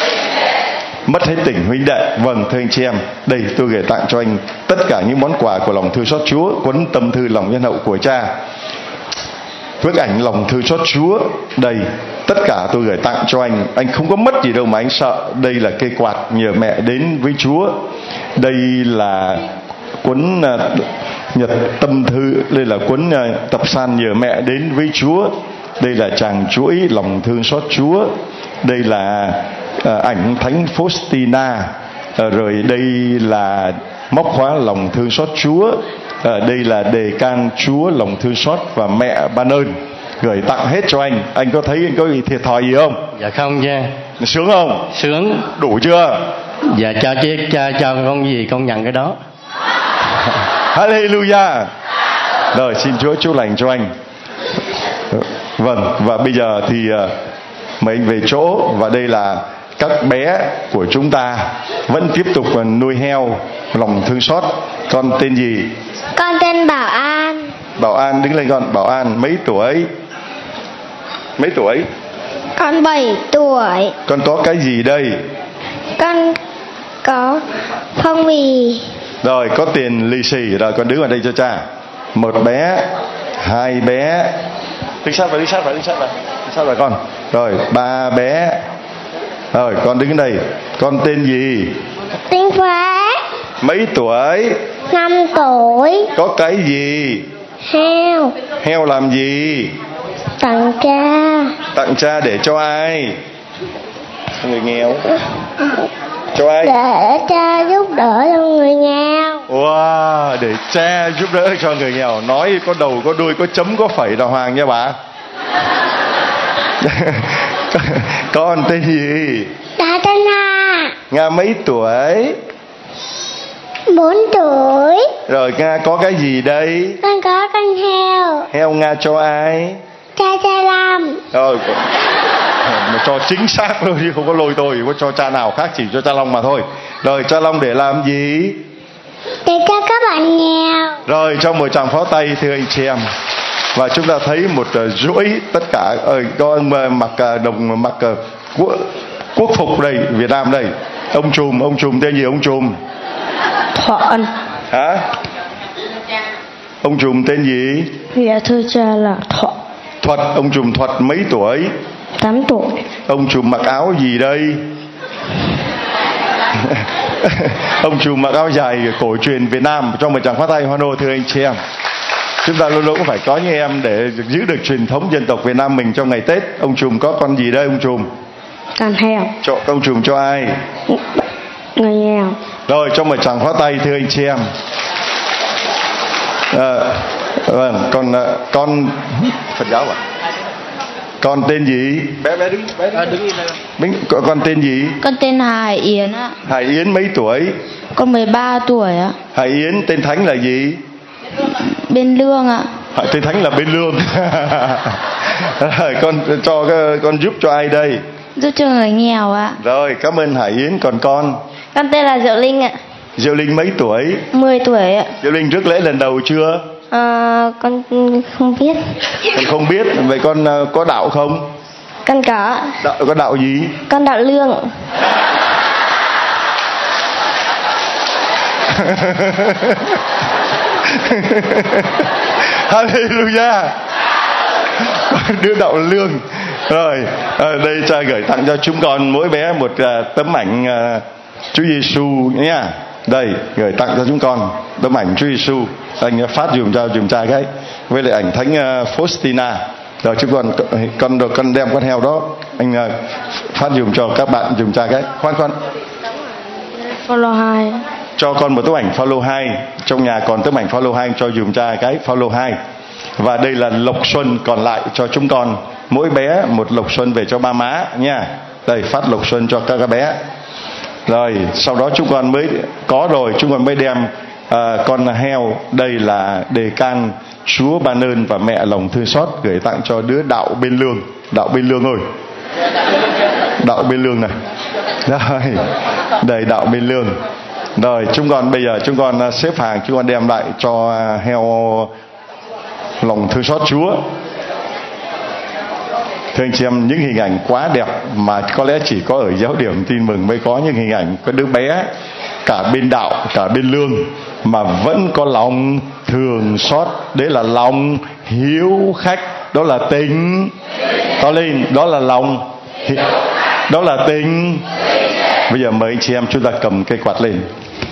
mất hết tình huynh đệ. Vâng thưa anh chị em, đây tôi gửi tặng cho anh tất cả những món quà của lòng thương xót Chúa, cuốn tâm thư lòng nhân hậu của cha, bức ảnh lòng thương xót Chúa. Đây tất cả tôi gửi tặng cho anh. Anh không có mất gì đâu mà anh sợ. Đây là cây quạt nhờ mẹ đến với Chúa. Đây là cuốn uh, nhật tâm thư. Đây là cuốn uh, tập san nhờ mẹ đến với Chúa. Đây là tràng chuỗi lòng thương xót Chúa. Đây là uh, ảnh Thánh Faustina. uh, Rồi đây là móc khóa lòng thương xót Chúa. À, đây là đề can Chúa lòng thương xót và mẹ ban ơn, gửi tặng hết cho anh. Anh có thấy anh có bị thiệt thòi gì không? Dạ không cha. Sướng không? Sướng. Đủ chưa? Dạ cha chứ cha cho con gì con nhận cái đó. Hallelujah. Rồi xin Chúa chúc lành cho anh. Vâng, và bây giờ thì uh, mời anh về chỗ. Và đây là các bé của chúng ta vẫn tiếp tục nuôi heo lòng thương xót. Con tên gì? Con tên Bảo An. Bảo An, đứng lên con. Bảo An mấy tuổi? Mấy tuổi? Con bảy tuổi. Con có cái gì đây? Con có phong bì. Rồi có tiền lì xì. Rồi con đứng vào đây cho cha. Một bé, hai bé. Đứng sát vào, đứng sát vào, đứng sát vào, đứng sát vào con. Rồi ba bé, Rồi con đứng đây. Con tên gì? Tên Phá. Mấy tuổi? Năm tuổi. Có cái gì? Heo. Heo làm gì? Tặng cha. Tặng cha để cho ai? Người nghèo. Cho ai? Để cha giúp đỡ cho người nghèo. Wow, để cha giúp đỡ cho người nghèo. Nói có đầu, có đuôi, có chấm, có phẩy đàng hoàng nha bà. Con tên gì? Dạ tên Nga. Nga mấy tuổi? Bốn tuổi. Rồi Nga có cái gì đây? Con có con heo. Heo Nga cho ai? Cha cha làm. Rồi mà cho chính xác luôn chứ không có lôi tôi, có cho cha nào khác, chỉ cho cha Long mà thôi. Rồi cha Long để làm gì? Để cho các bạn nghèo. Rồi cho một tràng pháo tay thưa anh chị em. Và chúng ta thấy một uh, chuỗi tất cả ơi uh, có ông uh, mặc uh, đồng mặc uh, quốc, quốc phục đây, Việt Nam đây. Ông trùm, ông trùm tên gì ông trùm? Thuận. Hả? Ông trùm tên gì? Dạ thưa cha là Thuận. Thuật, ông trùm Thuật mấy tuổi? Tám tuổi. Ông trùm mặc áo gì đây? Ông trùm mặc áo dài cổ truyền Việt Nam. Cho một tràng pháo tay hoan hô thưa anh chị em. Chúng ta luôn luôn cũng phải có như em để giữ được truyền thống dân tộc Việt Nam mình trong ngày Tết. Ông trùm có con gì đây ông trùm? Con heo. Cho ông trùm cho ai? Người nghèo. Rồi cho một tràng pháo tay thưa anh chị em. À, vâng, con con Phật giáo à? Con tên gì? Bé bé đứng, bé đứng. À, đứng đây. Con, con tên gì? Con tên Hải Yến ạ. Hải Yến mấy tuổi? Con mười ba tuổi ạ. Hải Yến tên thánh là gì? Bên Lương ạ. À, tên thánh là Bên Lương. Rồi con cho con giúp cho ai đây? Giúp cho người nghèo ạ. Rồi cảm ơn Hải Yến. Còn con? Con tên là Diệu Linh ạ. Diệu Linh mấy tuổi? mười tuổi ạ. Diệu Linh rước lễ lần đầu chưa? À, con không biết. Con không biết. Vậy con có đạo không? Con có. Đạo, có đạo gì? Con đạo Lương. Hallelujah. Đưa đạo Lương. Rồi à, đây cha gửi tặng cho chúng con mỗi bé một uh, tấm ảnh uh, Chúa Giêsu nha. Đây gửi tặng cho chúng con tấm ảnh Chúa Giêsu. Anh phát dùm cho dùm cha cái với lại ảnh Thánh uh, Faustina. Rồi chúng con con con đem con heo đó anh uh, phát dùm cho các bạn dùm cha cái. Khoan khoan. Follow hai. Cho con một tấm ảnh follow hai. Trong nhà còn tấm ảnh follow hai cho dùm cha cái follow hai. Và đây là lộc xuân còn lại cho chúng con, mỗi bé một lộc xuân về cho ba má nha. Đây phát lộc xuân cho các bé. Rồi sau đó chúng con mới có rồi chúng con mới đem uh, con heo. Đây là đề can Chúa ban ơn và mẹ lòng thương xót gửi tặng cho đứa Đạo Bên Lương. Đạo Bên Lương ơi, Đạo Bên Lương này. Rồi đây Đạo Bên Lương. Rồi chúng con bây giờ chúng con xếp hàng, chúng con đem lại cho heo lòng thương xót Chúa. Thưa anh chị em, những hình ảnh quá đẹp mà có lẽ chỉ có ở giáo điểm tin mừng mới có những hình ảnh có đứa bé cả bên đạo cả bên lương mà vẫn có lòng thương xót. Đấy là lòng hiếu khách, đó là tình. To lên, đó là lòng, đó là tình. Bây giờ mời anh chị em chúng ta cầm cây quạt lên,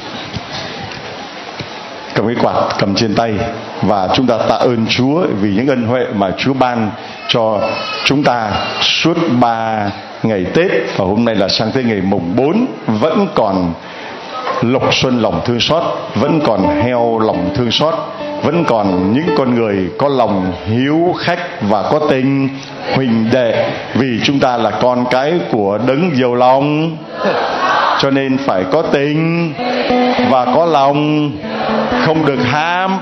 cầm cái quạt cầm trên tay và chúng ta tạ ơn Chúa vì những ân huệ mà Chúa ban cho chúng ta suốt ba ngày Tết, và hôm nay là sang tới ngày mùng bốn vẫn còn lộc xuân lòng thương xót, vẫn còn heo lòng thương xót, vẫn còn những con người có lòng hiếu khách và có tình huỳnh đệ, vì chúng ta là con cái của Đấng giàu lòng, cho nên phải có tình và có lòng, không được ham.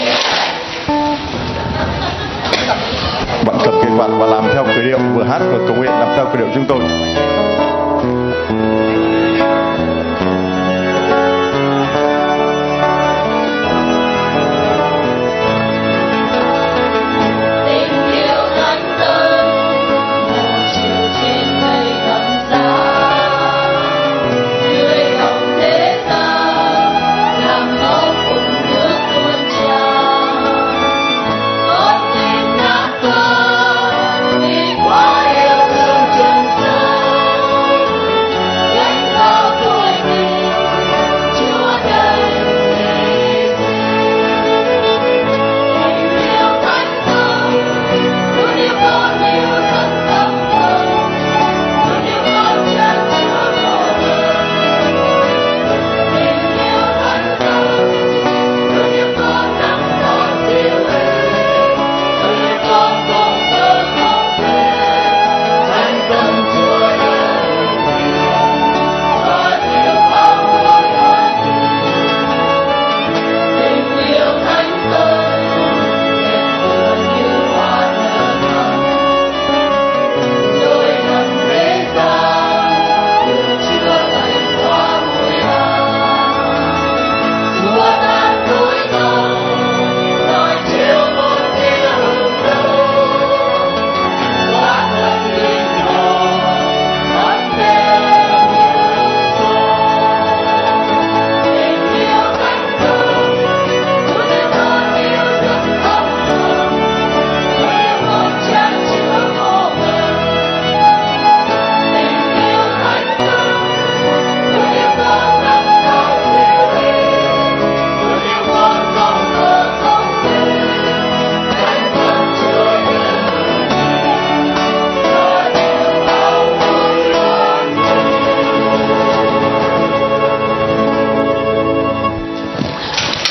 Bạn cầm cái quạt và làm theo cử điệu, vừa hát vừa cầu nguyện làm theo cử điệu chúng tôi.